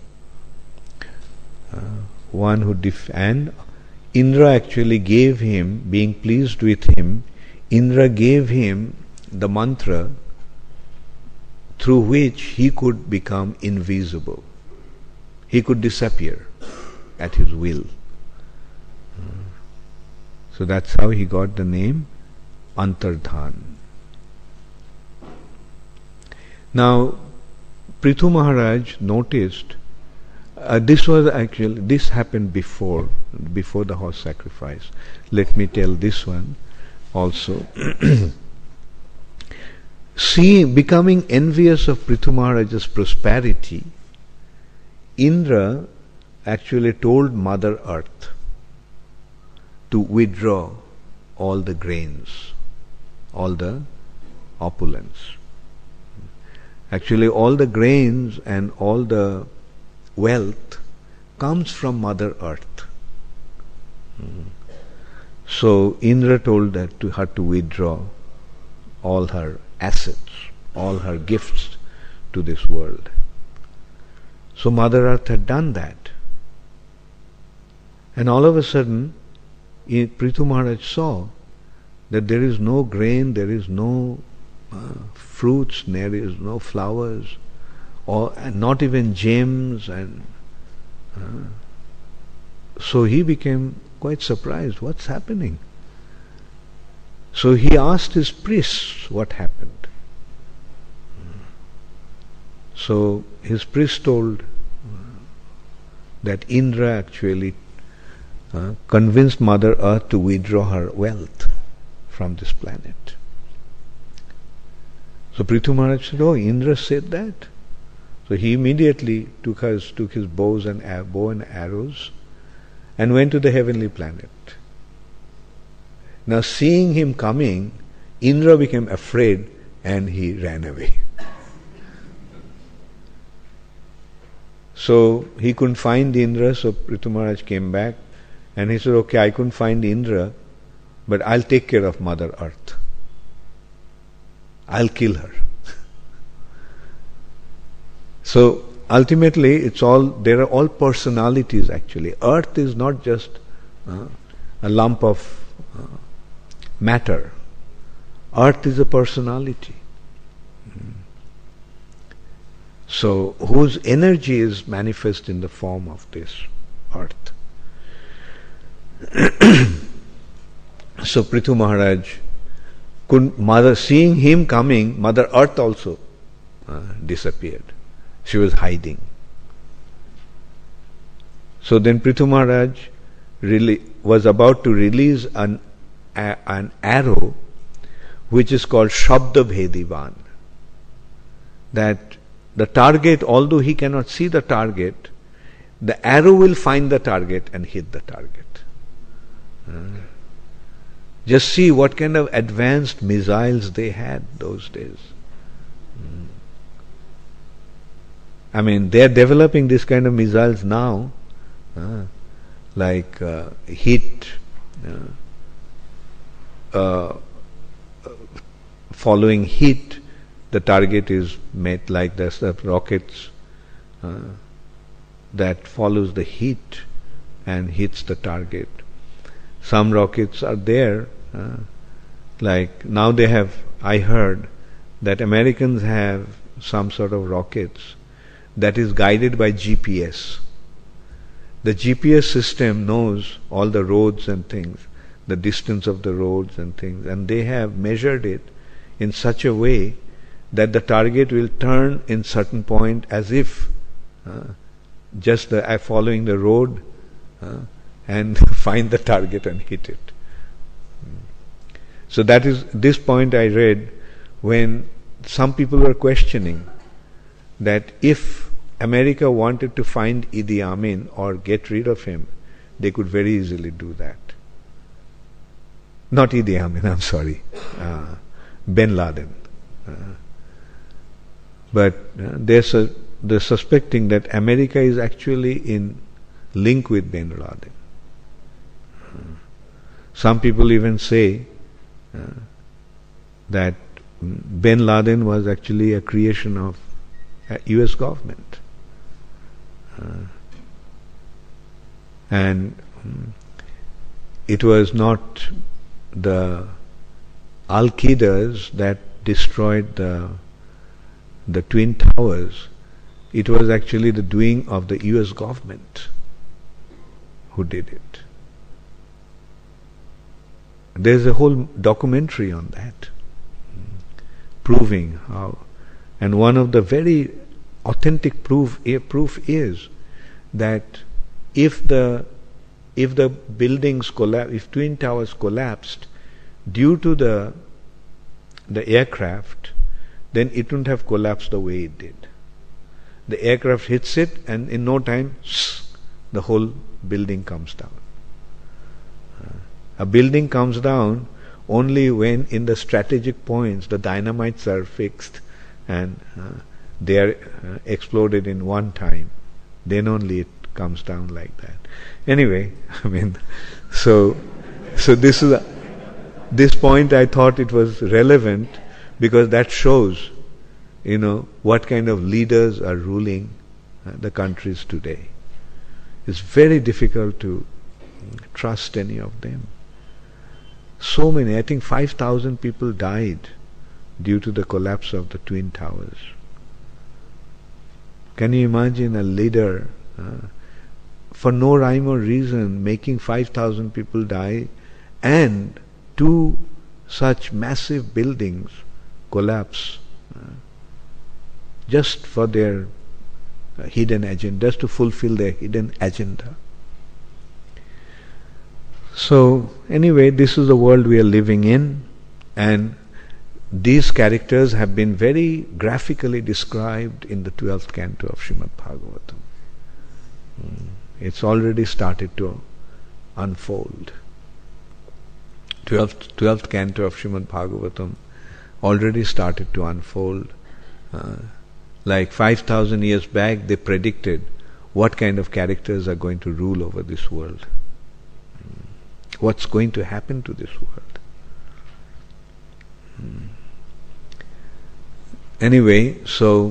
[SPEAKER 1] And Indra actually gave him, being pleased with him, Indra gave him the mantra through which he could become invisible. He could disappear at his will. So that's how he got the name Antardhan. Now, Prithu Maharaj noticed, this happened before the horse sacrifice. Let me tell this one also. Becoming envious of Prithu Maharaj's prosperity, Indra actually told Mother Earth to withdraw all the grains, all the opulence. Actually, all the grains and all the wealth comes from Mother Earth. So Indra told her to withdraw all her assets, all her gifts to this world. So Mother Earth had done that. And all of a sudden, Prithu Maharaj saw that there is no grain, there is no fruits, there is no flowers, or not even gems, and so he became quite surprised. What's happening? So he asked his priests what happened. So his priest told that Indra actually convinced Mother Earth to withdraw her wealth from this planet. So Prithu Maharaj said, "Oh, Indra said that." So he immediately took his bow and arrows and went to the heavenly planet. Now seeing him coming, Indra became afraid and he ran away. So he couldn't find Indra, so Prithu Maharaj came back and he said, "Okay, I couldn't find Indra, but I'll take care of Mother Earth. I'll kill her." So ultimately there are all personalities actually. Earth is not just a lump of matter. Earth is a personality. So whose energy is manifest in the form of this earth. So Prithu Maharaj seeing him coming, Mother Earth also disappeared. She was hiding. So then Prithu Maharaj was about to release an arrow which is called Shabda Bhedivan. That the target, although he cannot see the target, the arrow will find the target and hit the target. Just see what kind of advanced missiles they had those days. I mean, they are developing this kind of missiles now, like heat, following heat, the target is met like this. The rockets that follows the heat and hits the target. Some rockets are there, like now they have, I heard that Americans have some sort of rockets that is guided by GPS. The GPS system knows all the roads and things, the distance of the roads and things, and they have measured it in such a way that the target will turn in certain point as if just following the road and find the target and hit it. So that is this point I read when some people were questioning that if America wanted to find Idi Amin or get rid of him, they could very easily do that. Not Idi Amin, I'm sorry, Bin Laden. But they're suspecting that America is actually in link with Bin Laden. Some people even say that Bin Laden was actually a creation of US government. And it was not the Al-Qaedas that destroyed the Twin Towers. It was actually the doing of the US government who did it. There's a whole documentary on that, proving how. And one of the very authentic proof is that if the buildings collapse, if Twin Towers collapsed due to the aircraft, then it wouldn't have collapsed the way it did. The aircraft hits it, and in no time, the whole building comes down. A building comes down only when in the strategic points the dynamites are fixed and they are exploded in one time. Then only it comes down like that. Anyway, I mean, so this point I thought it was relevant because that shows, what kind of leaders are ruling the countries today. It's very difficult to trust any of them. So many, I think 5,000 people died due to the collapse of the Twin Towers. Can you imagine a leader for no rhyme or reason making 5,000 people die and two such massive buildings collapse just for their hidden agenda, just to fulfill their hidden agenda. So anyway, this is the world we are living in, and these characters have been very graphically described in the 12th canto of Srimad Bhagavatam. It's already started to unfold. 12th canto of Srimad Bhagavatam already started to unfold. Like 5,000 years back, they predicted what kind of characters are going to rule over this world. What's going to happen to this world. Anyway, so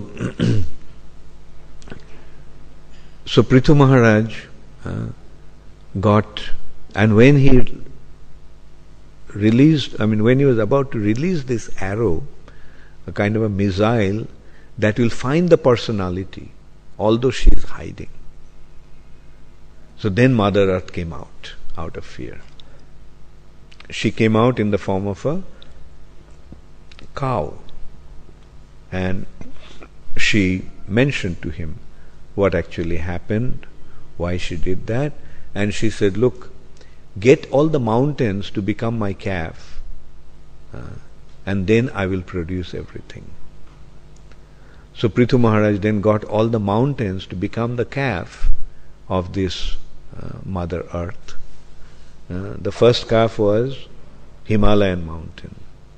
[SPEAKER 1] Prithu Maharaj got, and when he released, when he was about to release this arrow, a kind of a missile that will find the personality, although she is hiding. So then Mother Earth came out of fear. She came out in the form of a cow, and she mentioned to him what actually happened, why she did that, and she said, look, get all the mountains to become my calf, and then I will produce everything. So Prithu Maharaj then got all the mountains to become the calf of this Mother Earth. The first calf was Himalayan mountain.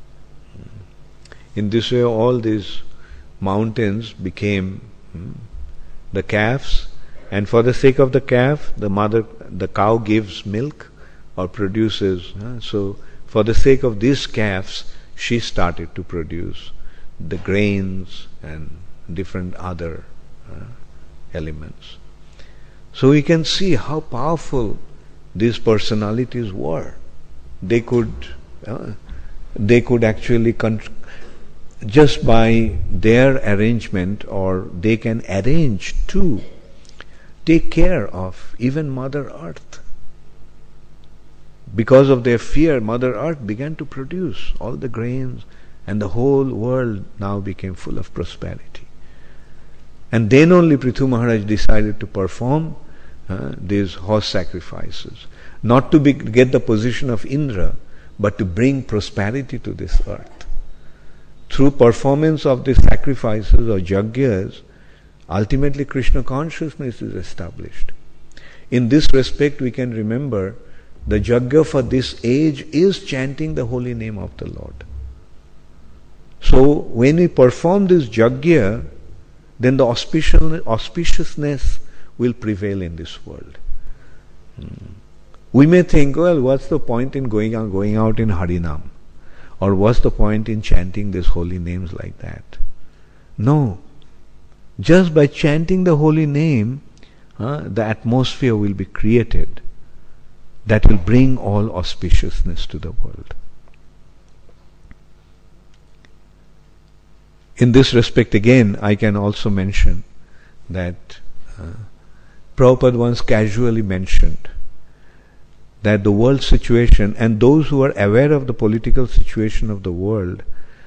[SPEAKER 1] In this way, all these mountains became the calves, and for the sake of the calf, the cow gives milk or produces. So, for the sake of these calves, she started to produce the grains and different other elements. So we can see how powerful these personalities were. They could actually just by their arrangement, or they can arrange to take care of even Mother Earth. Because of their fear, Mother Earth began to produce all the grains, and the whole world now became full of prosperity. And then only Prithu Maharaj decided to perform these horse sacrifices, not to get the position of Indra, but to bring prosperity to this earth. Through performance of these sacrifices or yagyas, ultimately Krishna consciousness is established. In this respect, we can remember the yagya for this age is chanting the holy name of the Lord. So, when we perform this yagya, then the auspiciousness will prevail in this world. We may think, well, what's the point in going out in Harinam? Or what's the point in chanting these holy names like that? No. Just by chanting the holy name, the atmosphere will be created that will bring all auspiciousness to the world. In this respect, again, I can also mention that Prabhupada once casually mentioned that the world situation, and those who are aware of the political situation of the world,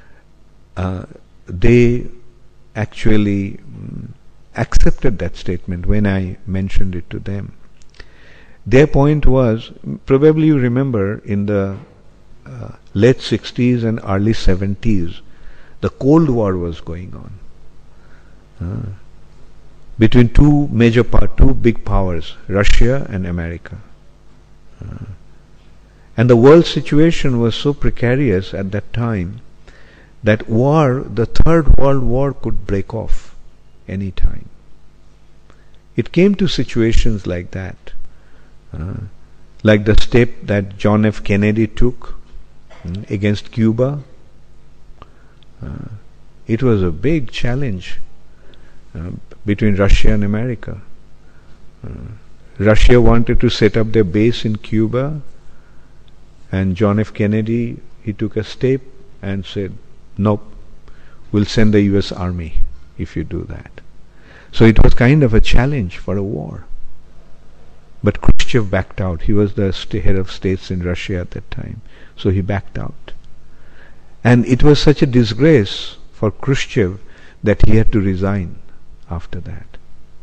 [SPEAKER 1] they actually accepted that statement when I mentioned it to them. Their point was, probably you remember in the late 60s and early 70s, the Cold War was going on between two big powers, Russia and America. And the world situation was so precarious at that time that the Third World War could break off any time. It came to situations like that, like the step that John F. Kennedy took against Cuba, It was a big challenge between Russia and America. Russia wanted to set up their base in Cuba, and John F. Kennedy, he took a step and said, nope, we'll send the US Army if you do that. So it was kind of a challenge for a war. But Khrushchev backed out. He was the head of states in Russia at that time. So he backed out. And it was such a disgrace for Khrushchev that he had to resign after that.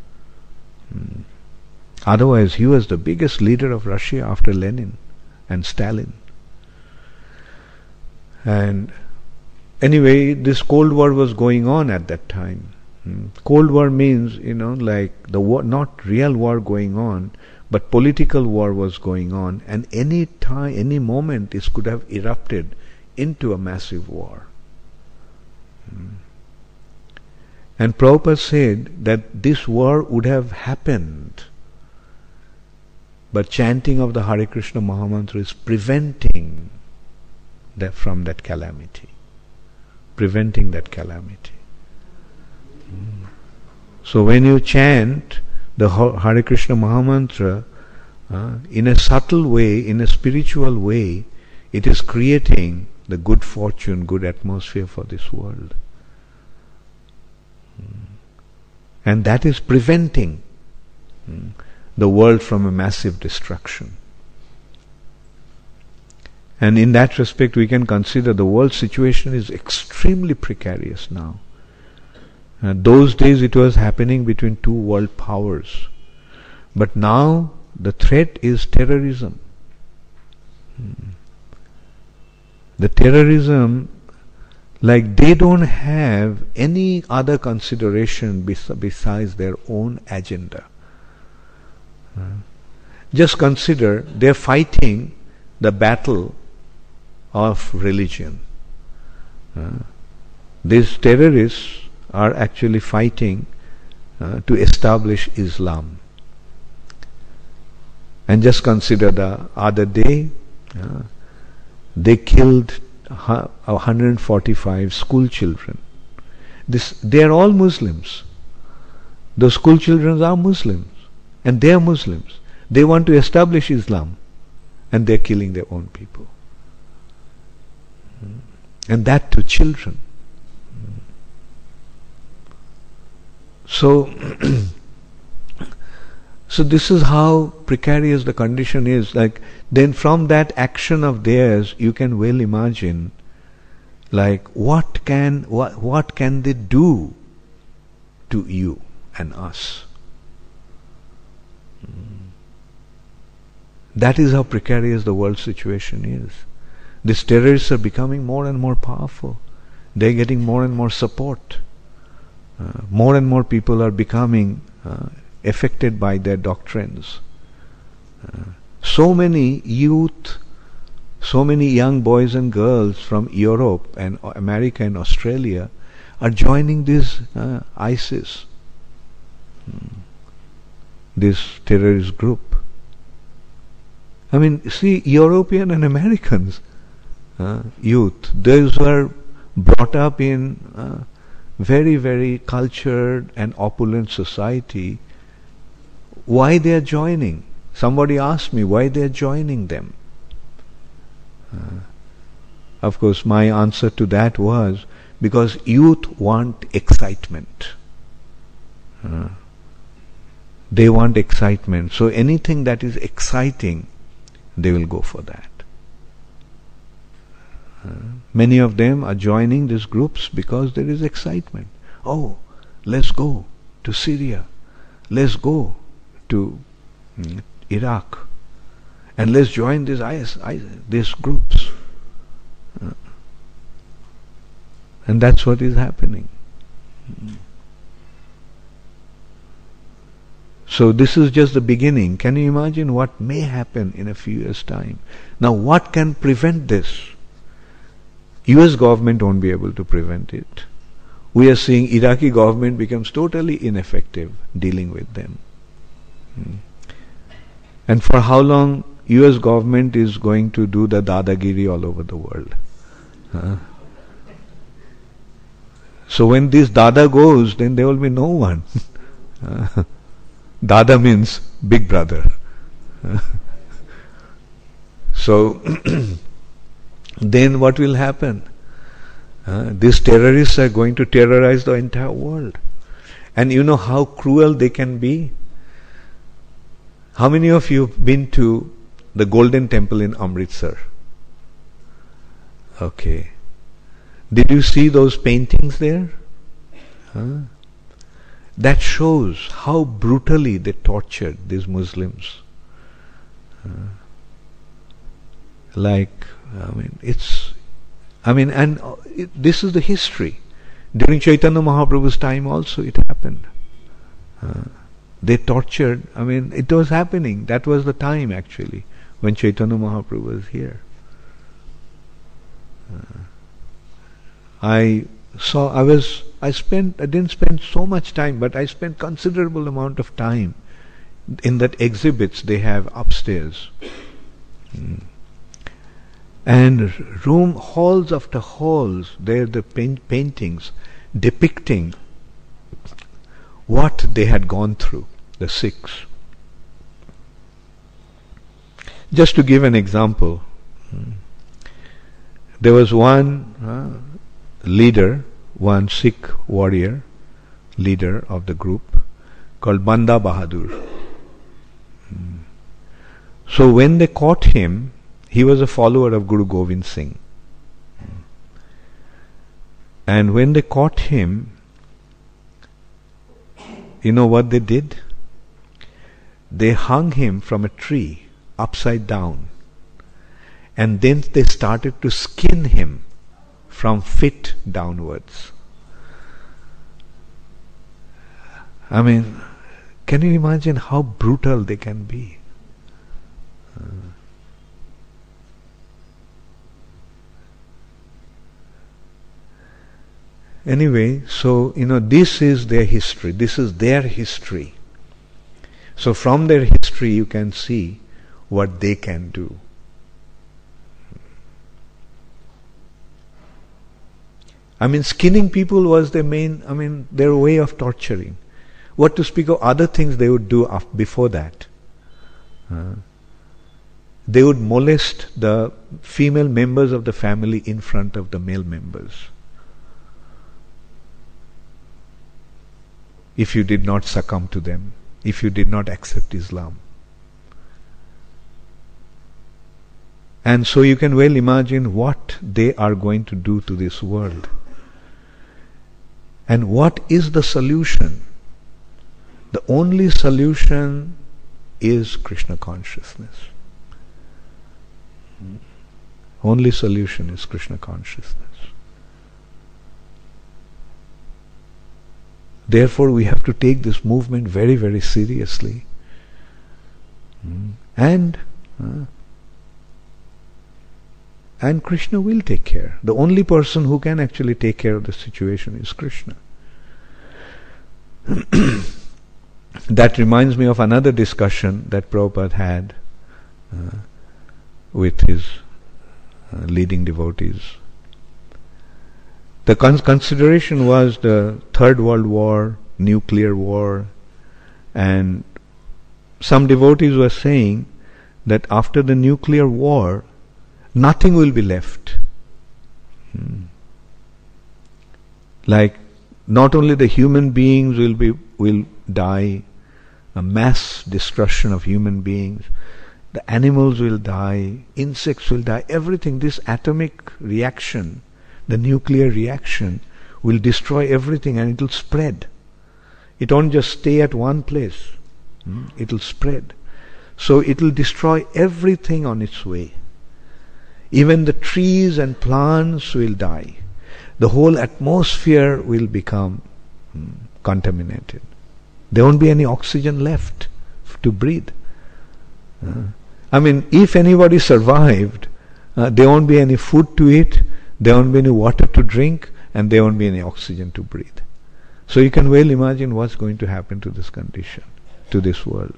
[SPEAKER 1] Otherwise, he was the biggest leader of Russia after Lenin and Stalin. And anyway, this Cold War was going on at that time. Cold War means, like the war, not real war going on, but political war was going on, and any time, any moment, this could have erupted into a massive war. And Prabhupada said that this war would have happened, but chanting of the Hare Krishna Mahamantra is preventing from that calamity. Preventing that calamity. So when you chant the Hare Krishna Mahamantra in a subtle way, in a spiritual way, it is creating the good fortune, good atmosphere for this world. And that is preventing the world from a massive destruction. And in that respect, we can consider the world situation is extremely precarious now. Those days it was happening between two world powers. But now the threat is terrorism. The terrorism, like they don't have any other consideration besides their own agenda. Just consider, they're fighting the battle of religion. These terrorists are actually fighting to establish Islam. And just consider the other day, they killed 145 school children. They are all Muslims. The school children are Muslims, and they are Muslims. They want to establish Islam, and they are killing their own people. And that to children. So this is how precarious the condition is. Like, then from that action of theirs, you can well imagine, like, what can they do to you and us? That is how precarious the world situation is. These terrorists are becoming more and more powerful. They are getting more and more support. More and more people are becoming affected by their doctrines. So many youth, so many young boys and girls from Europe and America and Australia are joining this ISIS, this terrorist group. I mean, see, European and Americans, youth, those who are brought up in very, very cultured and opulent society, why they are joining? Somebody asked me why they are joining them. Of course, my answer to that was, because youth want excitement. They want excitement. So anything that is exciting, they will go for that. Many of them are joining these groups because there is excitement. Oh, let's go to Syria. Let's go to Iraq. And let's join these groups. And that's what is happening. So this is just the beginning. Can you imagine what may happen in a few years' time? Now, what can prevent this? US government won't be able to prevent it. We are seeing Iraqi government becomes totally ineffective dealing with them. And for how long US government is going to do the dadagiri all over the world? So when this Dada goes, then there will be no one. Dada means big brother. So then what will happen? These terrorists are going to terrorize the entire world. And you know how cruel they can be? How many of you have been to the Golden Temple in Amritsar? Okay. Did you see those paintings there? That shows how brutally they tortured these Muslims. This is the history. During Chaitanya Mahaprabhu's time also it happened. They tortured, it was happening. That was the time actually when Chaitanya Mahaprabhu was here. I didn't spend so much time, but I spent considerable amount of time in that exhibits they have upstairs. And halls after halls, there the paintings depicting what they had gone through, the Sikhs. Just to give an example, there was one leader, one Sikh warrior, leader of the group, called Banda Bahadur. So when they caught him, he was a follower of Guru Govind Singh. And when they caught him, you know what they did? They hung him from a tree upside down. And then they started to skin him from feet downwards. Can you imagine how brutal they can be? Anyway, so this is their history. This is their history. So from their history you can see what they can do. Skinning people was their main, their way of torturing. What to speak of other things they would do before that. They would molest the female members of the family in front of the male members. If you did not succumb to them, if you did not accept Islam. And so you can well imagine what they are going to do to this world. And what is the solution? The only solution is Krishna consciousness. Only solution is Krishna consciousness. Therefore, we have to take this movement very, very seriously. And Krishna will take care. The only person who can actually take care of the situation is Krishna. That reminds me of another discussion that Prabhupada had with his leading devotees. The consideration was the Third World War, nuclear war, and some devotees were saying that after the nuclear war, nothing will be left. Like, not only the human beings will die, a mass destruction of human beings, the animals will die, insects will die, everything. This atomic reaction, the nuclear reaction, will destroy everything and it will spread. It won't just stay at one place. It will spread. So it will destroy everything on its way. Even the trees and plants will die. The whole atmosphere will become contaminated. There won't be any oxygen left to breathe. If anybody survived, there won't be any food to eat, there won't be any water to drink, and there won't be any oxygen to breathe. So you can well imagine what's going to happen to this condition, to this world.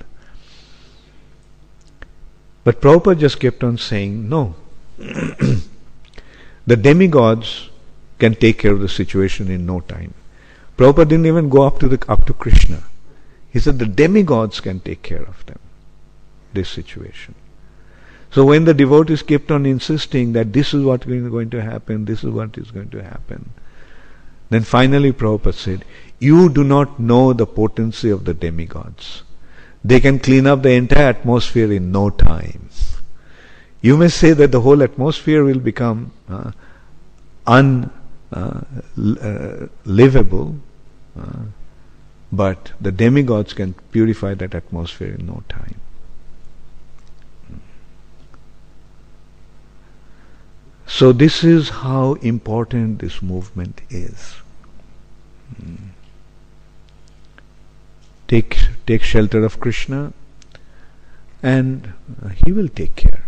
[SPEAKER 1] But Prabhupada just kept on saying, no. The demigods can take care of the situation in no time. Prabhupada didn't even go up to Krishna. He said the demigods can take care of them, this situation. So when the devotees kept on insisting that this is what is going to happen, this is what is going to happen, then finally Prabhupada said, you do not know the potency of the demigods. They can clean up the entire atmosphere in no time. You may say that the whole atmosphere will become unlivable, but the demigods can purify that atmosphere in no time. So this is how important this movement is. Take shelter of Krishna and he will take care.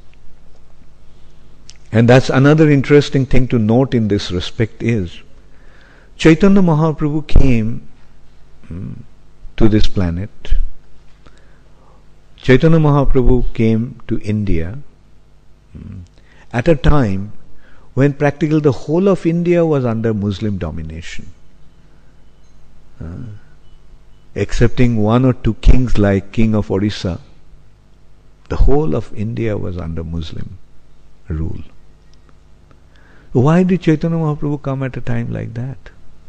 [SPEAKER 1] And that's another interesting thing to note in this respect is Chaitanya Mahaprabhu came to this planet. Chaitanya Mahaprabhu came to India at a time when practically the whole of India was under Muslim domination. Excepting one or two kings like King of Orissa, the whole of India was under Muslim rule. Why did Chaitanya Mahaprabhu come at a time like that?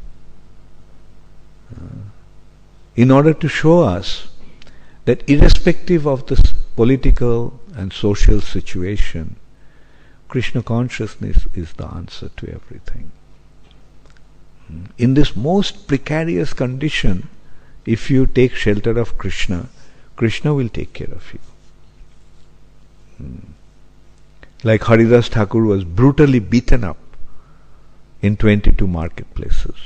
[SPEAKER 1] In order to show us that irrespective of the political and social situation, Krishna consciousness is the answer to everything. In this most precarious condition, if you take shelter of Krishna, Krishna will take care of you. Like Haridas Thakur was brutally beaten up in 22 marketplaces.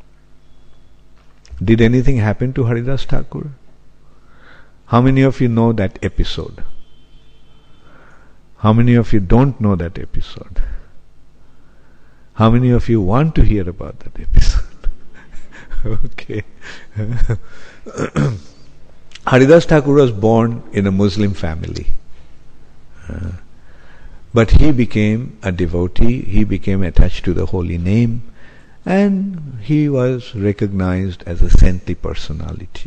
[SPEAKER 1] Did anything happen to Haridas Thakur? How many of you know that episode? How many of you don't know that episode? How many of you want to hear about that episode? Okay. Haridas Thakur was born in a Muslim family. But he became a devotee, he became attached to the holy name, and he was recognized as a saintly personality.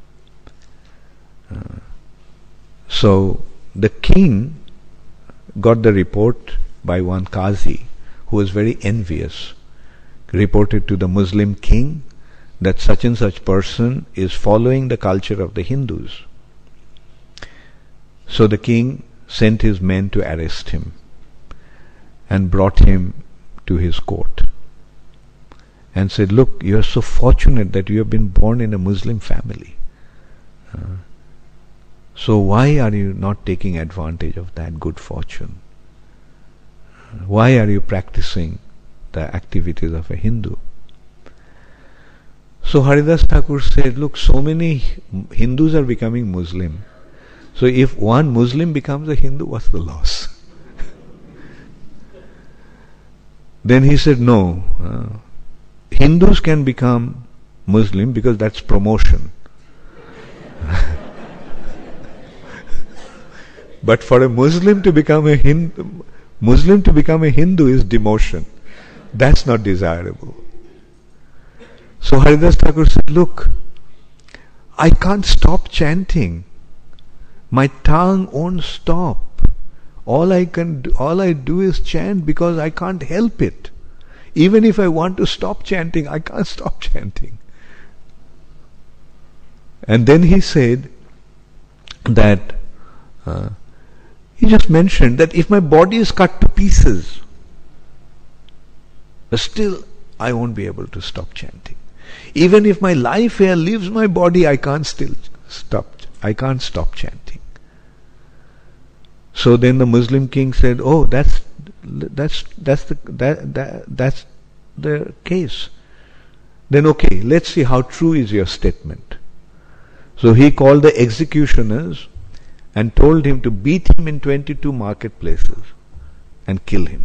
[SPEAKER 1] So the king got the report by one Qazi who was very envious, reported to the Muslim king that such and such person is following the culture of the Hindus. So the king sent his men to arrest him and brought him to his court and said, look, you are so fortunate that you have been born in a Muslim family. So why are you not taking advantage of that good fortune? Why are you practicing the activities of a Hindu? So Haridas Thakur said, look, so many Hindus are becoming Muslim. So if one Muslim becomes a Hindu, what's the loss? Then he said, no, Hindus can become Muslim because that's promotion. But for a Muslim to become a Hindu is demotion. That's not desirable. So Haridas Thakur said, look, I can't stop chanting. My tongue won't stop. All I do is chant because I can't help it. Even if I want to stop chanting, I can't stop chanting. And then he said that he just mentioned that if my body is cut to pieces, still I won't be able to stop chanting. Even if my life here leaves my body, I can't stop chanting. So then the Muslim king said, oh, that's the case. Then okay, let's see how true is your statement. So he called the executioners and told him to beat him in 22 marketplaces and kill him.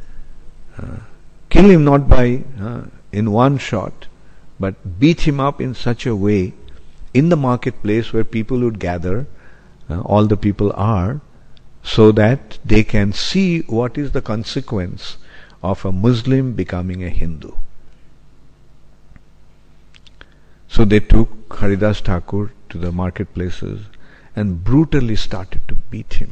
[SPEAKER 1] Kill him not by in one shot, but beat him up in such a way in the marketplace where people would gather, all the people are, so that they can see what is the consequence of a Muslim becoming a Hindu. So they took Haridas Thakur to the marketplaces and brutally started to beat him.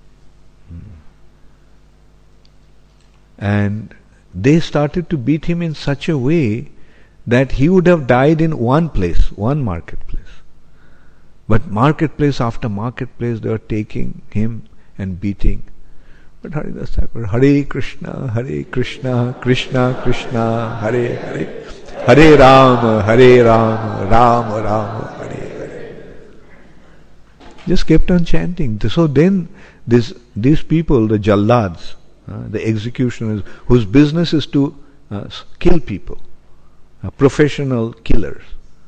[SPEAKER 1] And they started to beat him in such a way that he would have died in one place, one marketplace. But marketplace after marketplace, they were taking him and beating. But Haridas Thakur, Hare Krishna, Krishna Krishna, Hare Hare, Hare Rama, Rama Rama, Hare Hare. Just kept on chanting. So then these people, the Jallads, the executioners, whose business is to kill people, professional killers,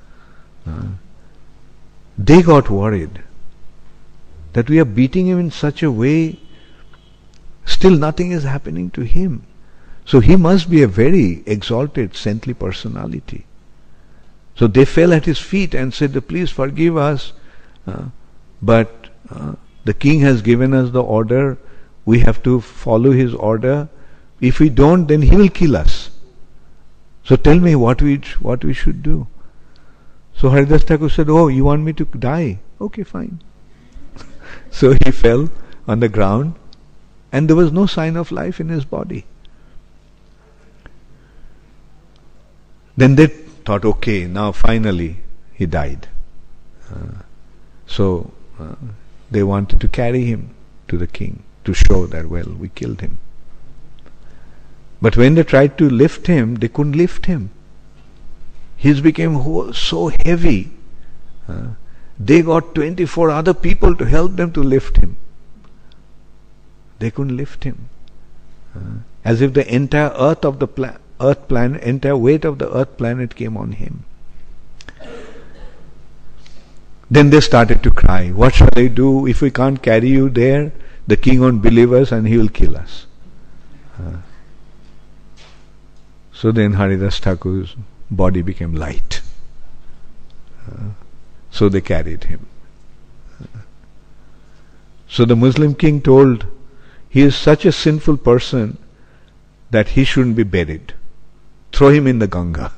[SPEAKER 1] they got worried that we are beating him in such a way, still nothing is happening to him. So he must be a very exalted, saintly personality. So they fell at his feet and said, please forgive us, but the king has given us the order, we have to follow his order. If we don't, then he will kill us. So tell me what we should do. So Haridas Thakur said, oh, you want me to die? Okay, fine. So he fell on the ground and there was no sign of life in his body. Then they thought, okay, now finally he died. So they wanted to carry him to the king to show that, well, we killed him. But when they tried to lift him, they couldn't lift him. He became so heavy. They got 24 other people to help them to lift him. They couldn't lift him. As if the entire earth of the earth planet, entire weight of the earth planet came on him. Then they started to cry. What shall I do? If we can't carry you there, the king won't believe us and he will kill us. So then Haridas Thakur's body became light. So they carried him. So the Muslim king told, he is such a sinful person that he shouldn't be buried. Throw him in the Ganga.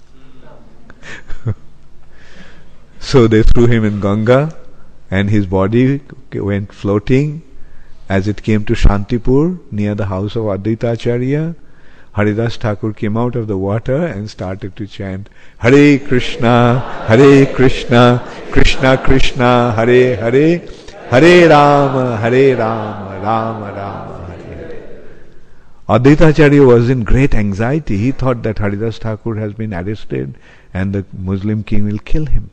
[SPEAKER 1] So they threw him in Ganga and his body went floating. As it came to Shantipur, near the house of Advaita Acharya, Haridas Thakur came out of the water and started to chant, Hare Krishna, Krishna Krishna, Hare Hare, Hare Rama, Rama Rama, Hare Hare. Advaita Acharya was in great anxiety. He thought that Haridas Thakur has been arrested and the Muslim king will kill him.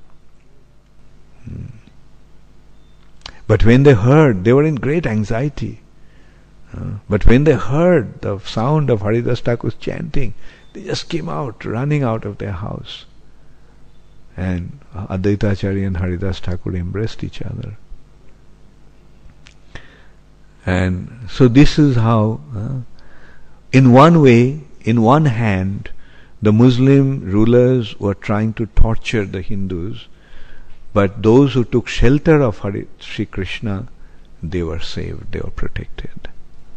[SPEAKER 1] But when they heard, they were in great anxiety. But when they heard the sound of Haridas Thakur's chanting, they just came out, running out of their house. And Advaita Acharya and Haridas Thakur embraced each other. And so this is how, in one way, in one hand, the Muslim rulers were trying to torture the Hindus, but those who took shelter of Sri Krishna, they were saved, they were protected.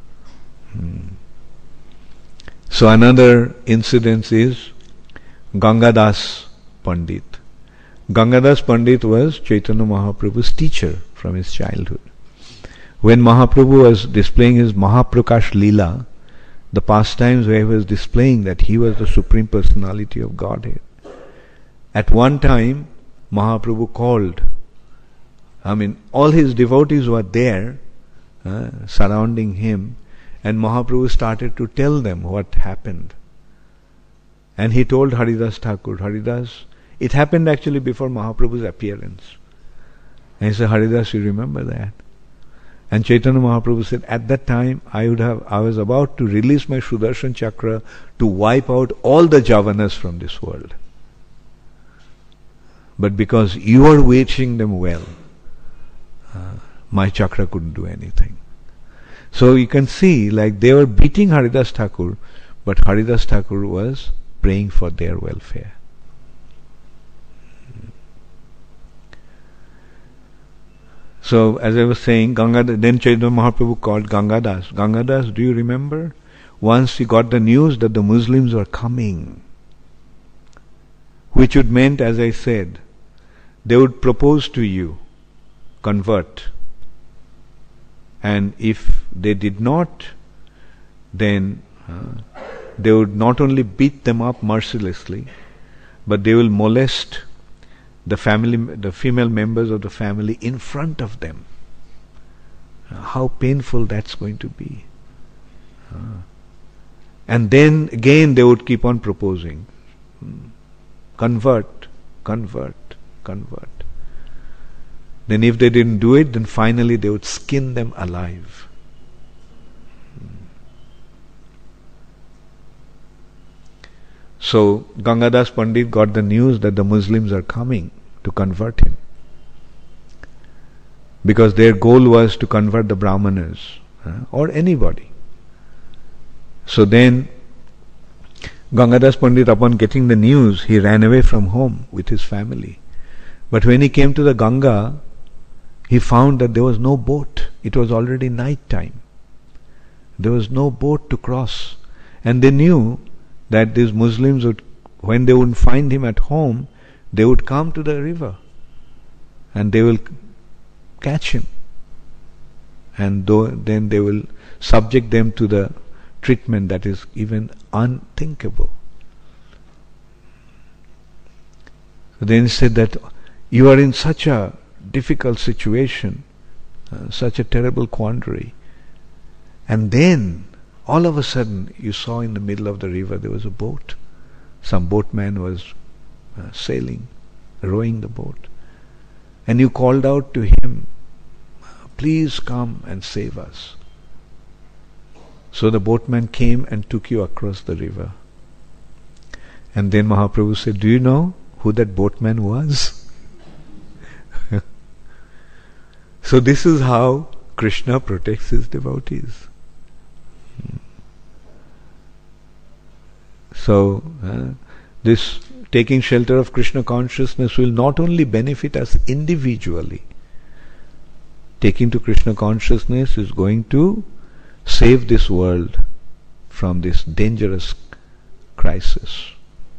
[SPEAKER 1] So another incident is Gangadas Pandit. Gangadas Pandit was Chaitanya Mahaprabhu's teacher from his childhood. When Mahaprabhu was displaying his Mahaprakash Leela, the pastimes where he was displaying that he was the Supreme Personality of Godhead, at one time Mahaprabhu called, all his devotees were there surrounding him, and Mahaprabhu started to tell them what happened. And he told Haridas Thakur, Haridas, it happened actually before Mahaprabhu's appearance. And he said, Haridas, you remember that? And Chaitanya Mahaprabhu said, at that time I was about to release my Sudarshan Chakra to wipe out all the Javanas from this world. But because you are waging them well, my chakra couldn't do anything. So you can see, like they were beating Haridas Thakur, but Haridas Thakur was praying for their welfare. So as I was saying, then Chaitanya Mahaprabhu called Gangadas. Gangadas, do you remember? once he got the news that the Muslims were coming, which would meant, as I said, they would propose to you, convert. And if they did not, then they would not only beat them up mercilessly, but they will molest the female members of the family in front of them. How painful that's going to be. And then again they would keep on proposing. Convert, convert, convert. Then if they didn't do it, then finally they would skin them alive. So Gangadas Pandit got the news that the Muslims are coming to convert him, because their goal was to convert the Brahmanas or anybody. So then Gangadas Pandit, upon getting the news, he ran away from home with his family. But when he came to the Ganga, he found that there was no boat. It was already night time. There was no boat to cross. And they knew that these Muslims would, when they wouldn't find him at home, they would come to the river and they will catch him. And then they will subject them to the treatment that is even unthinkable. So then he said that you are in such a difficult situation, such a terrible quandary. And then all of a sudden you saw in the middle of the river there was a boat. Some boatman was sailing, rowing the boat. And you called out to him, please come and save us. So the boatman came and took you across the river. And then Mahaprabhu said, do you know who that boatman was? So this is how Krishna protects his devotees. So this taking shelter of Krishna consciousness will not only benefit us individually. Taking to Krishna consciousness is going to save this world from this dangerous crisis.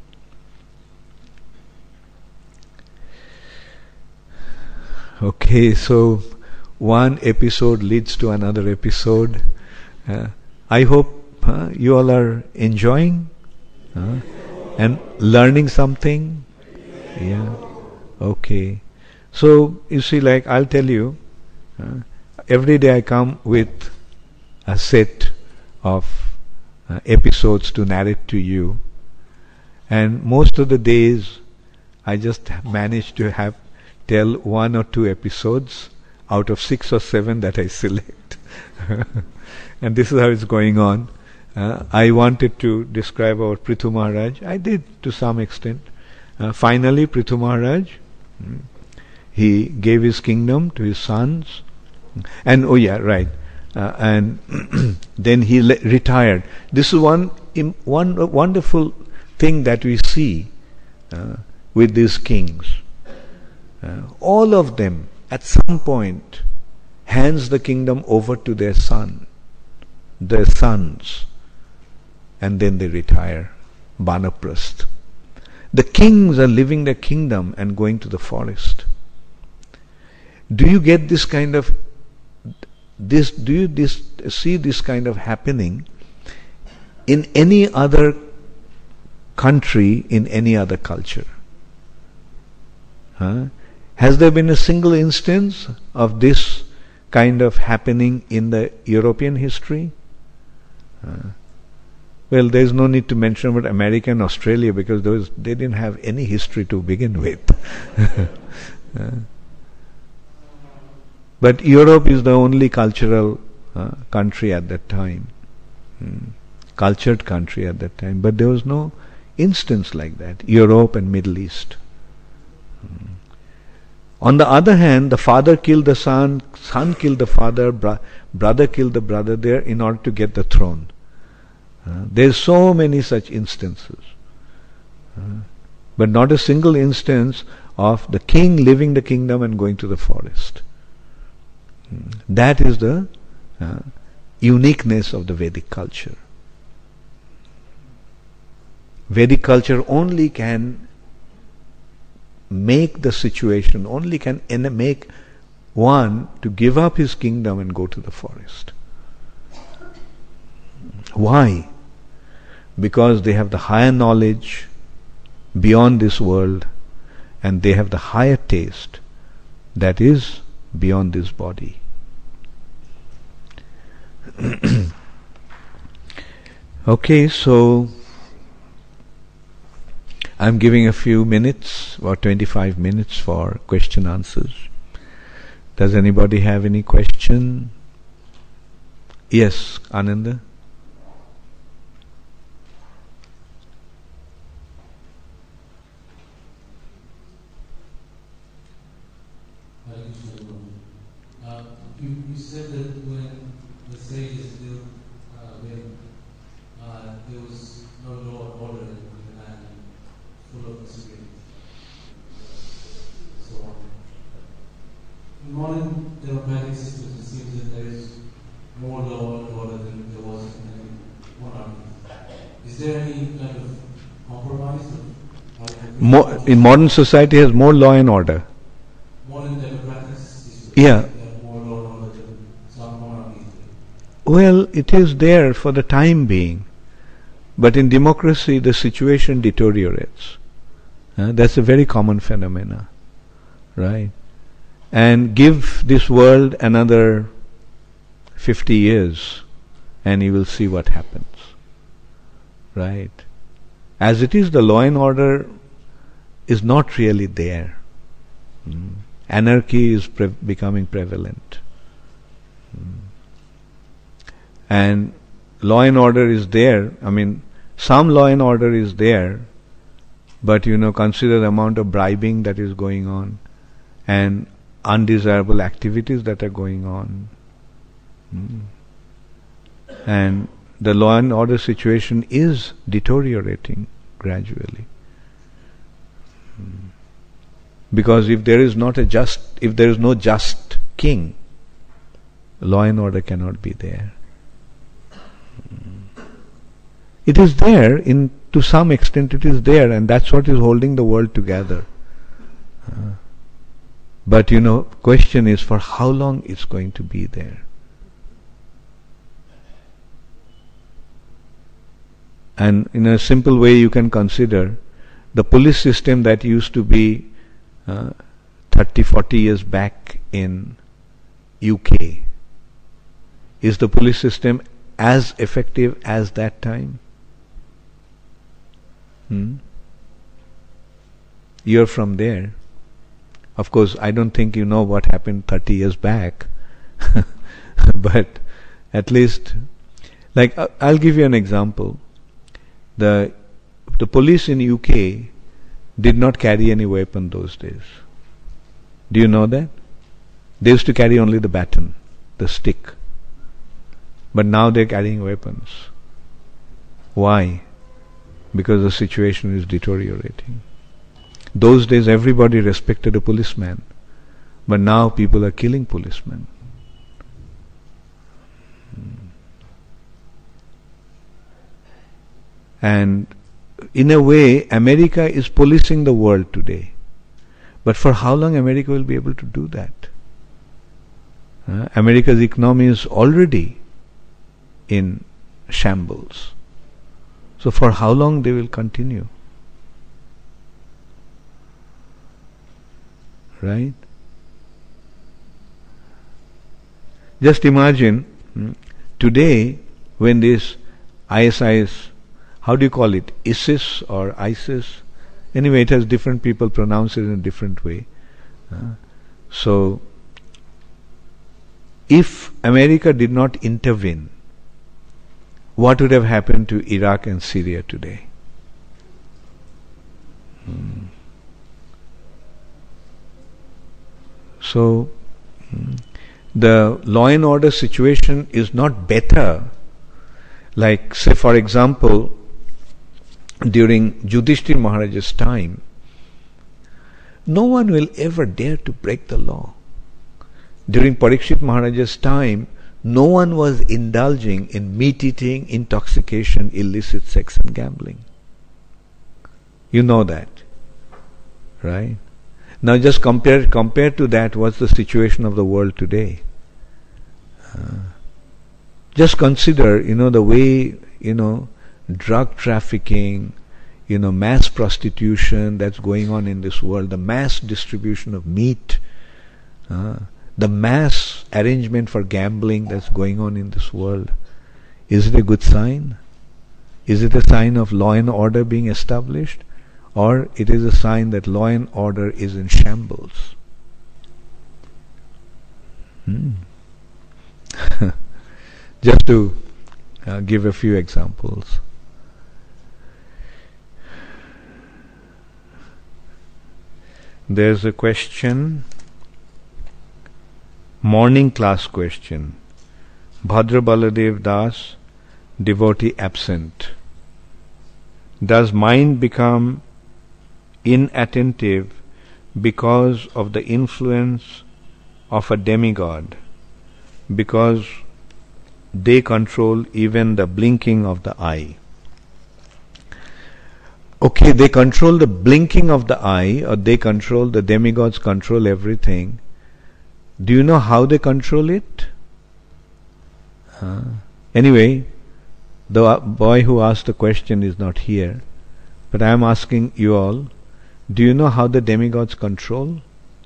[SPEAKER 1] Okay, so one episode leads to another episode. I hope you all are enjoying and learning something. Yeah. Okay. So you see, like I'll tell you, every day I come with a set of episodes to narrate to you, and most of the days I just manage to tell 1 or 2 episodes out of 6 or 7 that I select. And this is how it's going on. I wanted to describe our Prithu Maharaj. I did to some extent. Finally, Prithu Maharaj, he gave his kingdom to his sons. And and then he retired. This is one wonderful thing that we see with these kings. All of them at some point hands the kingdom over to their sons, and then they retire, Banaprasth. The kings are living their kingdom and going to the forest. Do you get this kind of see this kind of happening in any other country, in any other culture? Has there been a single instance of this kind of happening in the European history? Well, there is no need to mention about America and Australia, because they didn't have any history to begin with. But Europe is the only cultural country at that time, cultured country at that time. But there was no instance like that, Europe and Middle East. On the other hand, the father killed the son killed the father, brother killed the brother there in order to get the throne. There's so many such instances. But not a single instance of the king leaving the kingdom and going to the forest. That is the uniqueness of the Vedic culture. Vedic culture only can make the situation, only can make one to give up his kingdom and go to the forest. Why? Because they have the higher knowledge beyond this world, and they have the higher taste that is beyond this body. Okay, so I'm giving a few minutes, or 25 minutes for question answers. Does anybody have any question? Yes, Ananda?
[SPEAKER 4] You said that when the sages lived, there was no law and order in the land, full of disagreement, so on. In modern democratic systems, it seems that there is more law and order than there was in any monarchy. Is there any kind of compromise?
[SPEAKER 1] In modern society has more law and order.
[SPEAKER 4] Modern democratic systems.
[SPEAKER 1] Yeah.
[SPEAKER 4] More law and order than some monarchies.
[SPEAKER 1] Well, it is there for the time being. But in democracy, the situation deteriorates. That's a very common phenomena. Right? And give this world another 50 years and you will see what happens. Right? As it is, the law and order is not really there. Anarchy is becoming prevalent. And law and order is there. I mean, some law and order is there, but consider the amount of bribing that is going on and undesirable activities that are going on. And the law and order situation is deteriorating gradually. Because if there is no just king, law and order cannot be there. It is there, to some extent it is there, and that's what is holding the world together. But question is for how long it's going to be there. And in a simple way you can consider the police system that used to be 30-40 years back in UK. Is the police system as effective as that time? You're from there. Of course, I don't think you know what happened 30 years back. But at least, like, I'll give you an example. The police in UK did not carry any weapon those days. Do you know that? They used to carry only the baton, the stick. But now they're carrying weapons. Why? Because the situation is deteriorating. Those days everybody respected a policeman, but now people are killing policemen. And in a way, America is policing the world today. But for how long America will be able to do that? America's economy is already in shambles. So for how long they will continue? Right? Just imagine today when this ISI is, how do you call it? ISIS or ISIS? Anyway, it has different people pronounce it in a different way. So, if America did not intervene, what would have happened to Iraq and Syria today? So, the law and order situation is not better. Like, say for example, during Yudhishthir Maharaja's time, no one will ever dare to break the law. During Parikshit Maharaja's time, no one was indulging in meat eating, intoxication, illicit sex and gambling. You know that, right? Now just compare to that, what's the situation of the world today? Just consider, the way, drug trafficking, mass prostitution that's going on in this world, the mass distribution of meat, the mass arrangement for gambling that's going on in this world. Is it a good sign? Is it a sign of law and order being established? Or it is a sign that law and order is in shambles? Just to give a few examples. There's a question, morning class question. Bhadra Baladev Das, devotee absent. Does mind become inattentive because of the influence of a demigod? Because they control even the blinking of the eye. Okay, they control the blinking of the eye, or the demigods control everything. Do you know how they control it? Anyway, the boy who asked the question is not here, but I am asking you all, do you know how the demigods control?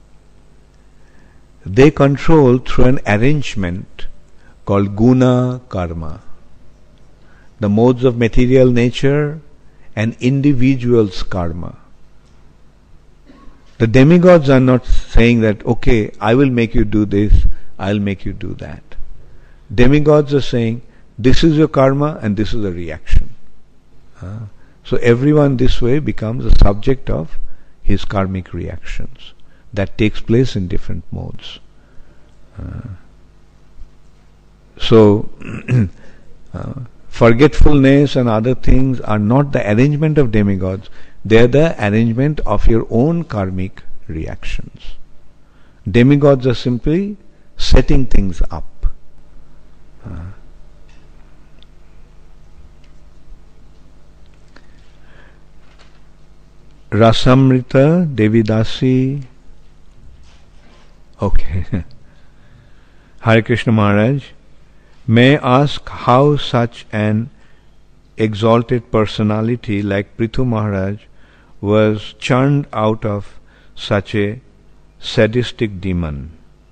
[SPEAKER 1] They control through an arrangement called guna karma. The modes of material nature and individual's karma. The demigods are not saying that, okay, I will make you do this, I'll make you do that. Demigods are saying, this is your karma and this is the reaction. So everyone this way becomes a subject of his karmic reactions. That takes place in different modes. So, forgetfulness and other things are not the arrangement of demigods, they are the arrangement of your own karmic reactions. Demigods are simply setting things up. Rasamrita Devidasi. Okay. Hare Krishna Maharaj, may I ask how such an exalted personality like Prithu Maharaj was churned out of such a sadistic demon?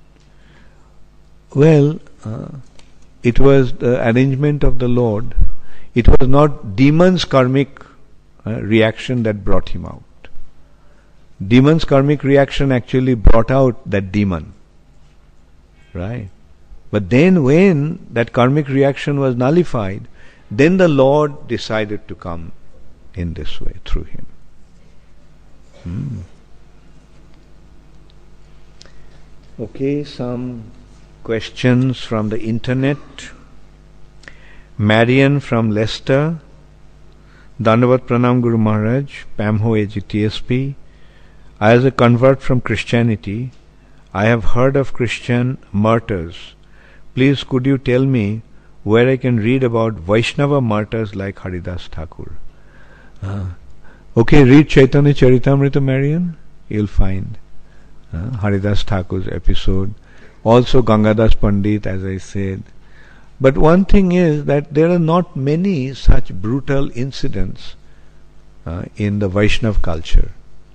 [SPEAKER 1] Well, it was the arrangement of the Lord. It was not demon's karmic reaction that brought him out. Demon's karmic reaction actually brought out that demon. Right? But then when that karmic reaction was nullified, then the Lord decided to come in this way through him. Okay, some questions from the internet. Marian from Leicester. Dandavat Pranam Guru Maharaj, Pamho AG TSP. As a convert from Christianity, I have heard of Christian martyrs. Please could you tell me where I can read about Vaishnava martyrs like Haridas Thakur? Okay, read Chaitanya Charitamrita, Marian. You'll find Haridas Thakur's episode. Also Gangadas Pandit, as I said. But one thing is that there are not many such brutal incidents in the Vaishnava culture.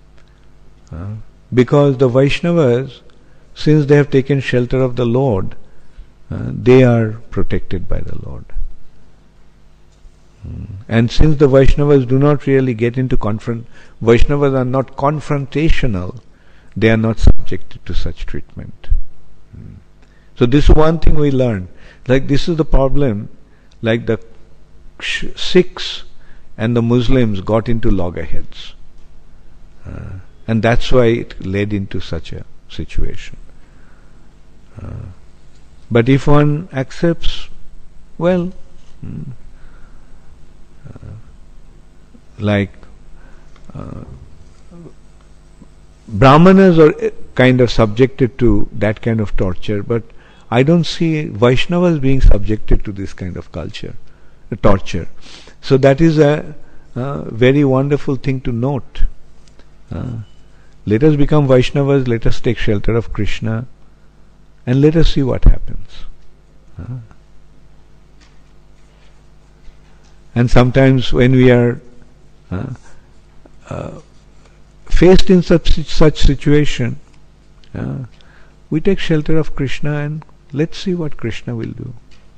[SPEAKER 1] Because the Vaishnavas, since they have taken shelter of the Lord, they are protected by the Lord. And since the Vaishnavas do not really get into Vaishnavas are not confrontational, they are not subjected to such treatment. So this is one thing we learned. Like this is the problem, like the Sikhs and the Muslims got into loggerheads. And that's why it led into such a situation. But if one accepts, well, like Brahmanas are kind of subjected to that kind of torture, but I don't see Vaishnavas being subjected to this kind of torture. So that is very wonderful thing to note. Let us become Vaishnavas, let us take shelter of Krishna, and let us see what happens. And sometimes when we are faced in such situation, we take shelter of Krishna and let's see what Krishna will do.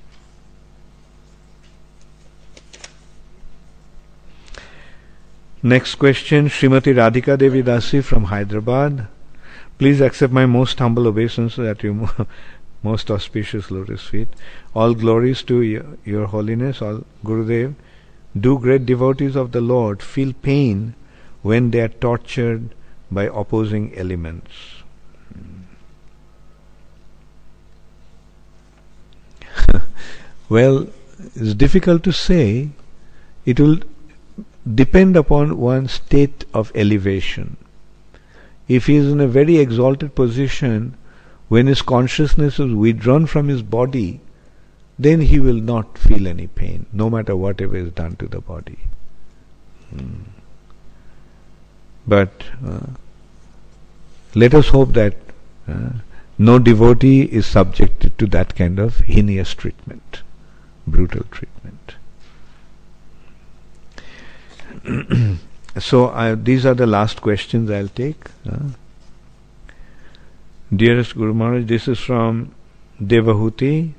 [SPEAKER 1] Next question, Srimati Radhika Devi Dasi from Hyderabad. Please accept my most humble obeisance at your most auspicious lotus feet. All glories to your holiness, all Gurudev. Do great devotees of the Lord feel pain when they are tortured by opposing elements? Well, it's difficult to say. It will depend upon one's state of elevation. If he is in a very exalted position, when his consciousness is withdrawn from his body, then he will not feel any pain, no matter whatever is done to the body. But let us hope that no devotee is subjected to that kind of heinous treatment, brutal treatment. So these are the last questions I'll take. Dearest Guru Maharaj, this is from Devahuti.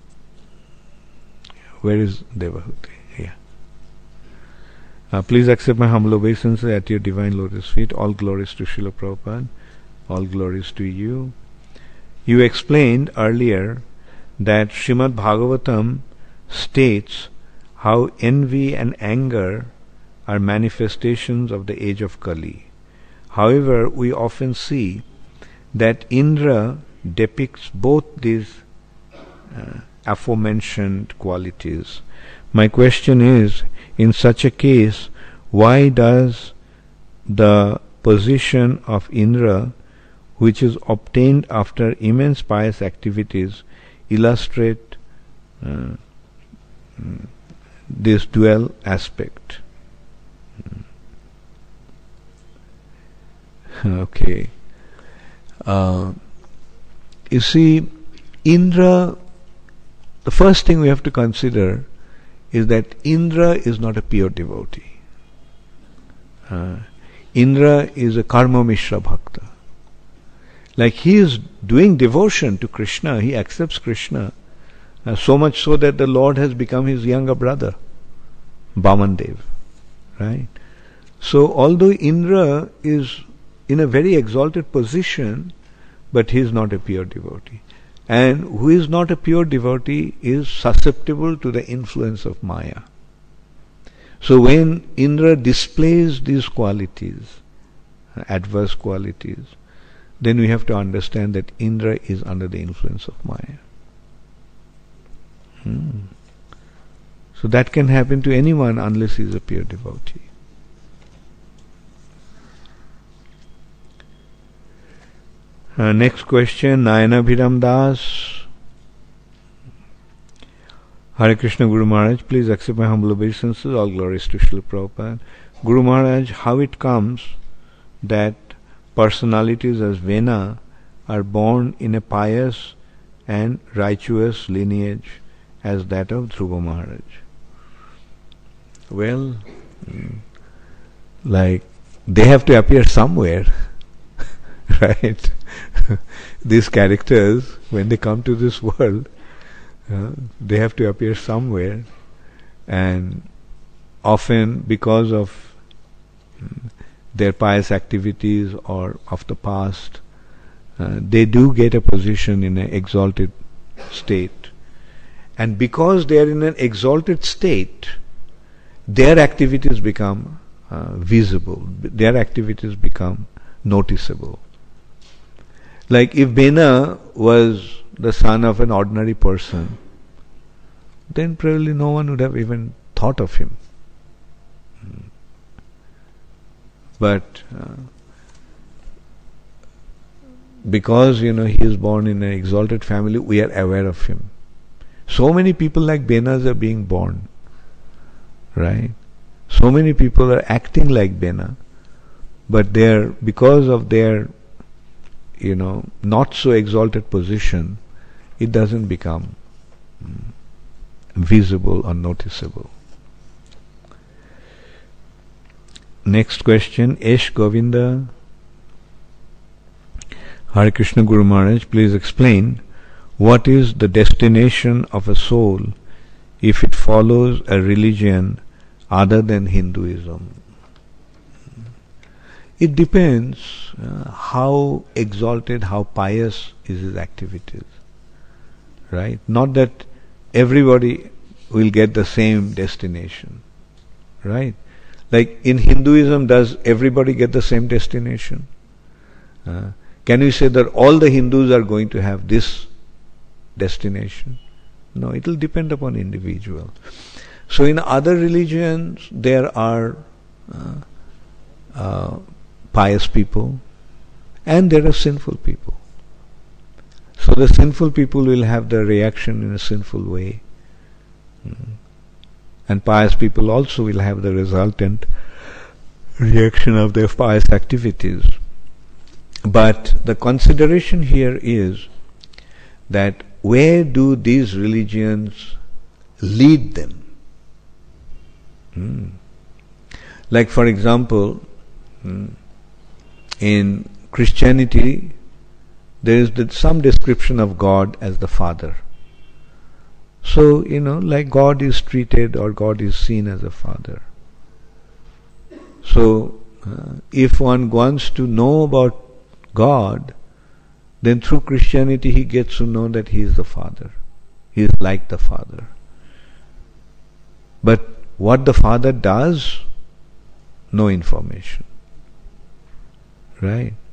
[SPEAKER 1] Where is Devahuti? Yeah. Please accept my humble obeisance at your divine lotus feet. All glories to Srila Prabhupada. All glories to you. You explained earlier that Srimad Bhagavatam states how envy and anger are manifestations of the age of Kali. However, we often see that Indra depicts both these aforementioned qualities. My question is, in such a case, why does the position of Indra, which is obtained after immense pious activities, illustrate this dual aspect? Okay. You see, Indra, the first thing we have to consider is that Indra is not a pure devotee. Indra is a Karma Mishra Bhakta. Like he is doing devotion to Krishna, he accepts Krishna, so much so that the Lord has become his younger brother, Bamandev. Right? So although Indra is in a very exalted position, but he is not a pure devotee. And who is not a pure devotee is susceptible to the influence of Maya. So when Indra displays these qualities, adverse qualities, then we have to understand that Indra is under the influence of Maya. So that can happen to anyone unless he is a pure devotee. Next question, Nayana Bhiram Das. Hare Krishna Guru Maharaj, please accept my humble obeisances. All glories to Srila Prabhupada. Guru Maharaj, how it comes that personalities as Vena are born in a pious and righteous lineage as that of Dhruva Maharaj? Well, like they have to appear somewhere, right? These characters, when they come to this world, they have to appear somewhere, and often because of their pious activities or of the past, they do get a position in an exalted state. And because they are in an exalted state, their activities become visible, their activities become noticeable. Like if Bena was the son of an ordinary person, then probably no one would have even thought of him. But because he is born in an exalted family, we are aware of him. So many people like Benas are being born, right? So many people are acting like Bena, but because of their, not so exalted position, it doesn't become visible or noticeable. Next question, Esh Govinda. Hare Krishna Guru Maharaj, please explain what is the destination of a soul if it follows a religion other than Hinduism. It depends how exalted, how pious is his activities. Right? Not that everybody will get the same destination. Right? Like in Hinduism, does everybody get the same destination? Can we say that all the Hindus are going to have this destination? No, it will depend upon individual. So in other religions, there are pious people and there are sinful people. So the sinful people will have the reaction in a sinful way. And pious people also will have the resultant reaction of their pious activities. But the consideration here is that where do these religions lead them? Like for example, in Christianity, there is some description of God as the Father. So, like God is treated or God is seen as a Father. So, if one wants to know about God, then through Christianity he gets to know that he is the Father. He is like the Father. But what the Father does, no information. Right?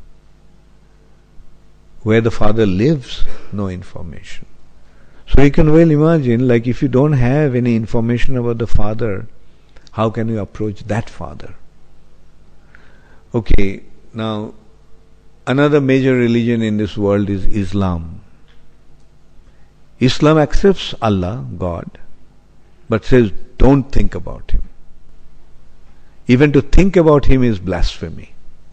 [SPEAKER 1] Where the Father lives, no information. So you can well imagine, like if you don't have any information about the Father, how can you approach that Father? Okay, now another major religion in this world is Islam. Islam accepts Allah, God, but says don't think about Him. Even to think about Him is blasphemy.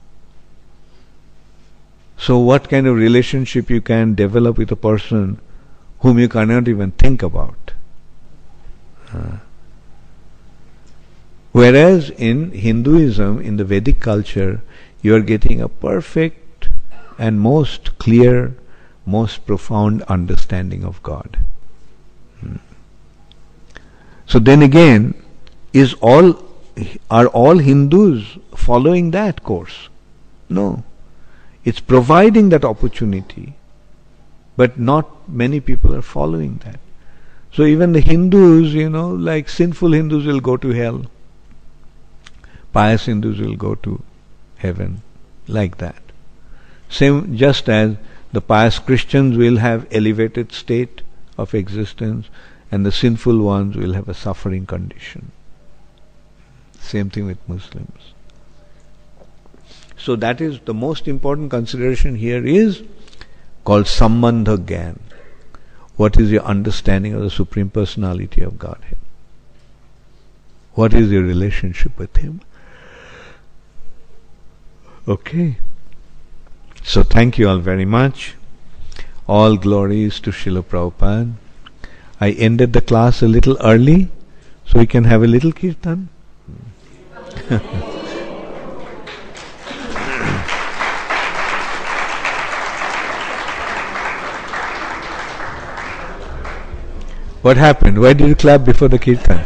[SPEAKER 1] So what kind of relationship you can develop with a person whom you cannot even think about? Whereas in Hinduism, in the Vedic culture, you are getting a perfect and most clear, most profound understanding of God. So then again, are all Hindus following that course? No. It's providing that opportunity, but not many people are following that. So even the Hindus, like sinful Hindus will go to hell. Pious Hindus will go to heaven. Like that. Same, just as the pious Christians will have elevated state of existence and the sinful ones will have a suffering condition. Same thing with Muslims. So that is the most important consideration here is called Sambandha Gyan. What is your understanding of the Supreme Personality of Godhead? What is your relationship with Him? Okay. So thank you all very much. All glories to Srila Prabhupada. I ended the class a little early, so we can have a little kirtan. What happened? Why did you clap before the kirtan?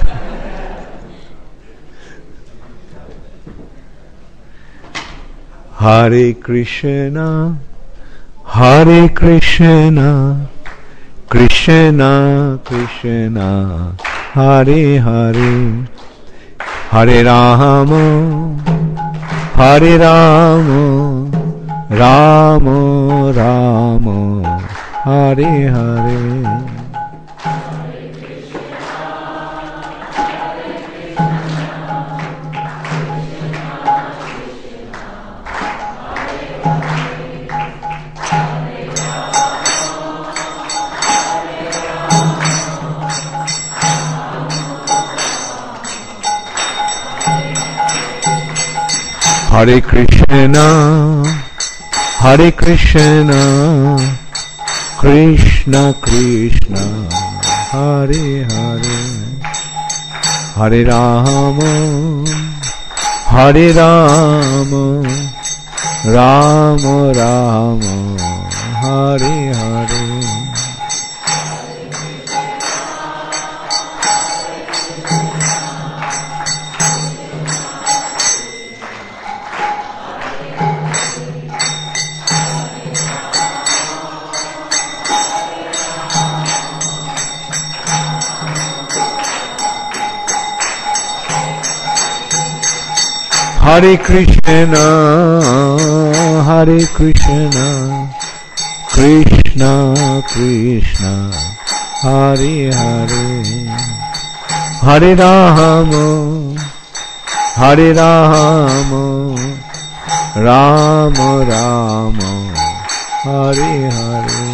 [SPEAKER 1] Hare Krishna, Hare Krishna, Krishna Krishna, Hare Hare, Hare Rama, Hare Rama, Rama Rama, Hare Hare. Hare Krishna, Hare Krishna, Krishna Krishna, Hare Hare, Hare Rama, Hare Rama, Rama Rama, Hare Hare. Hare Krishna, Hare Krishna, Krishna Krishna, Hare Hare, Hare Rama, Hare Rama, Rama Rama, Hare Hare.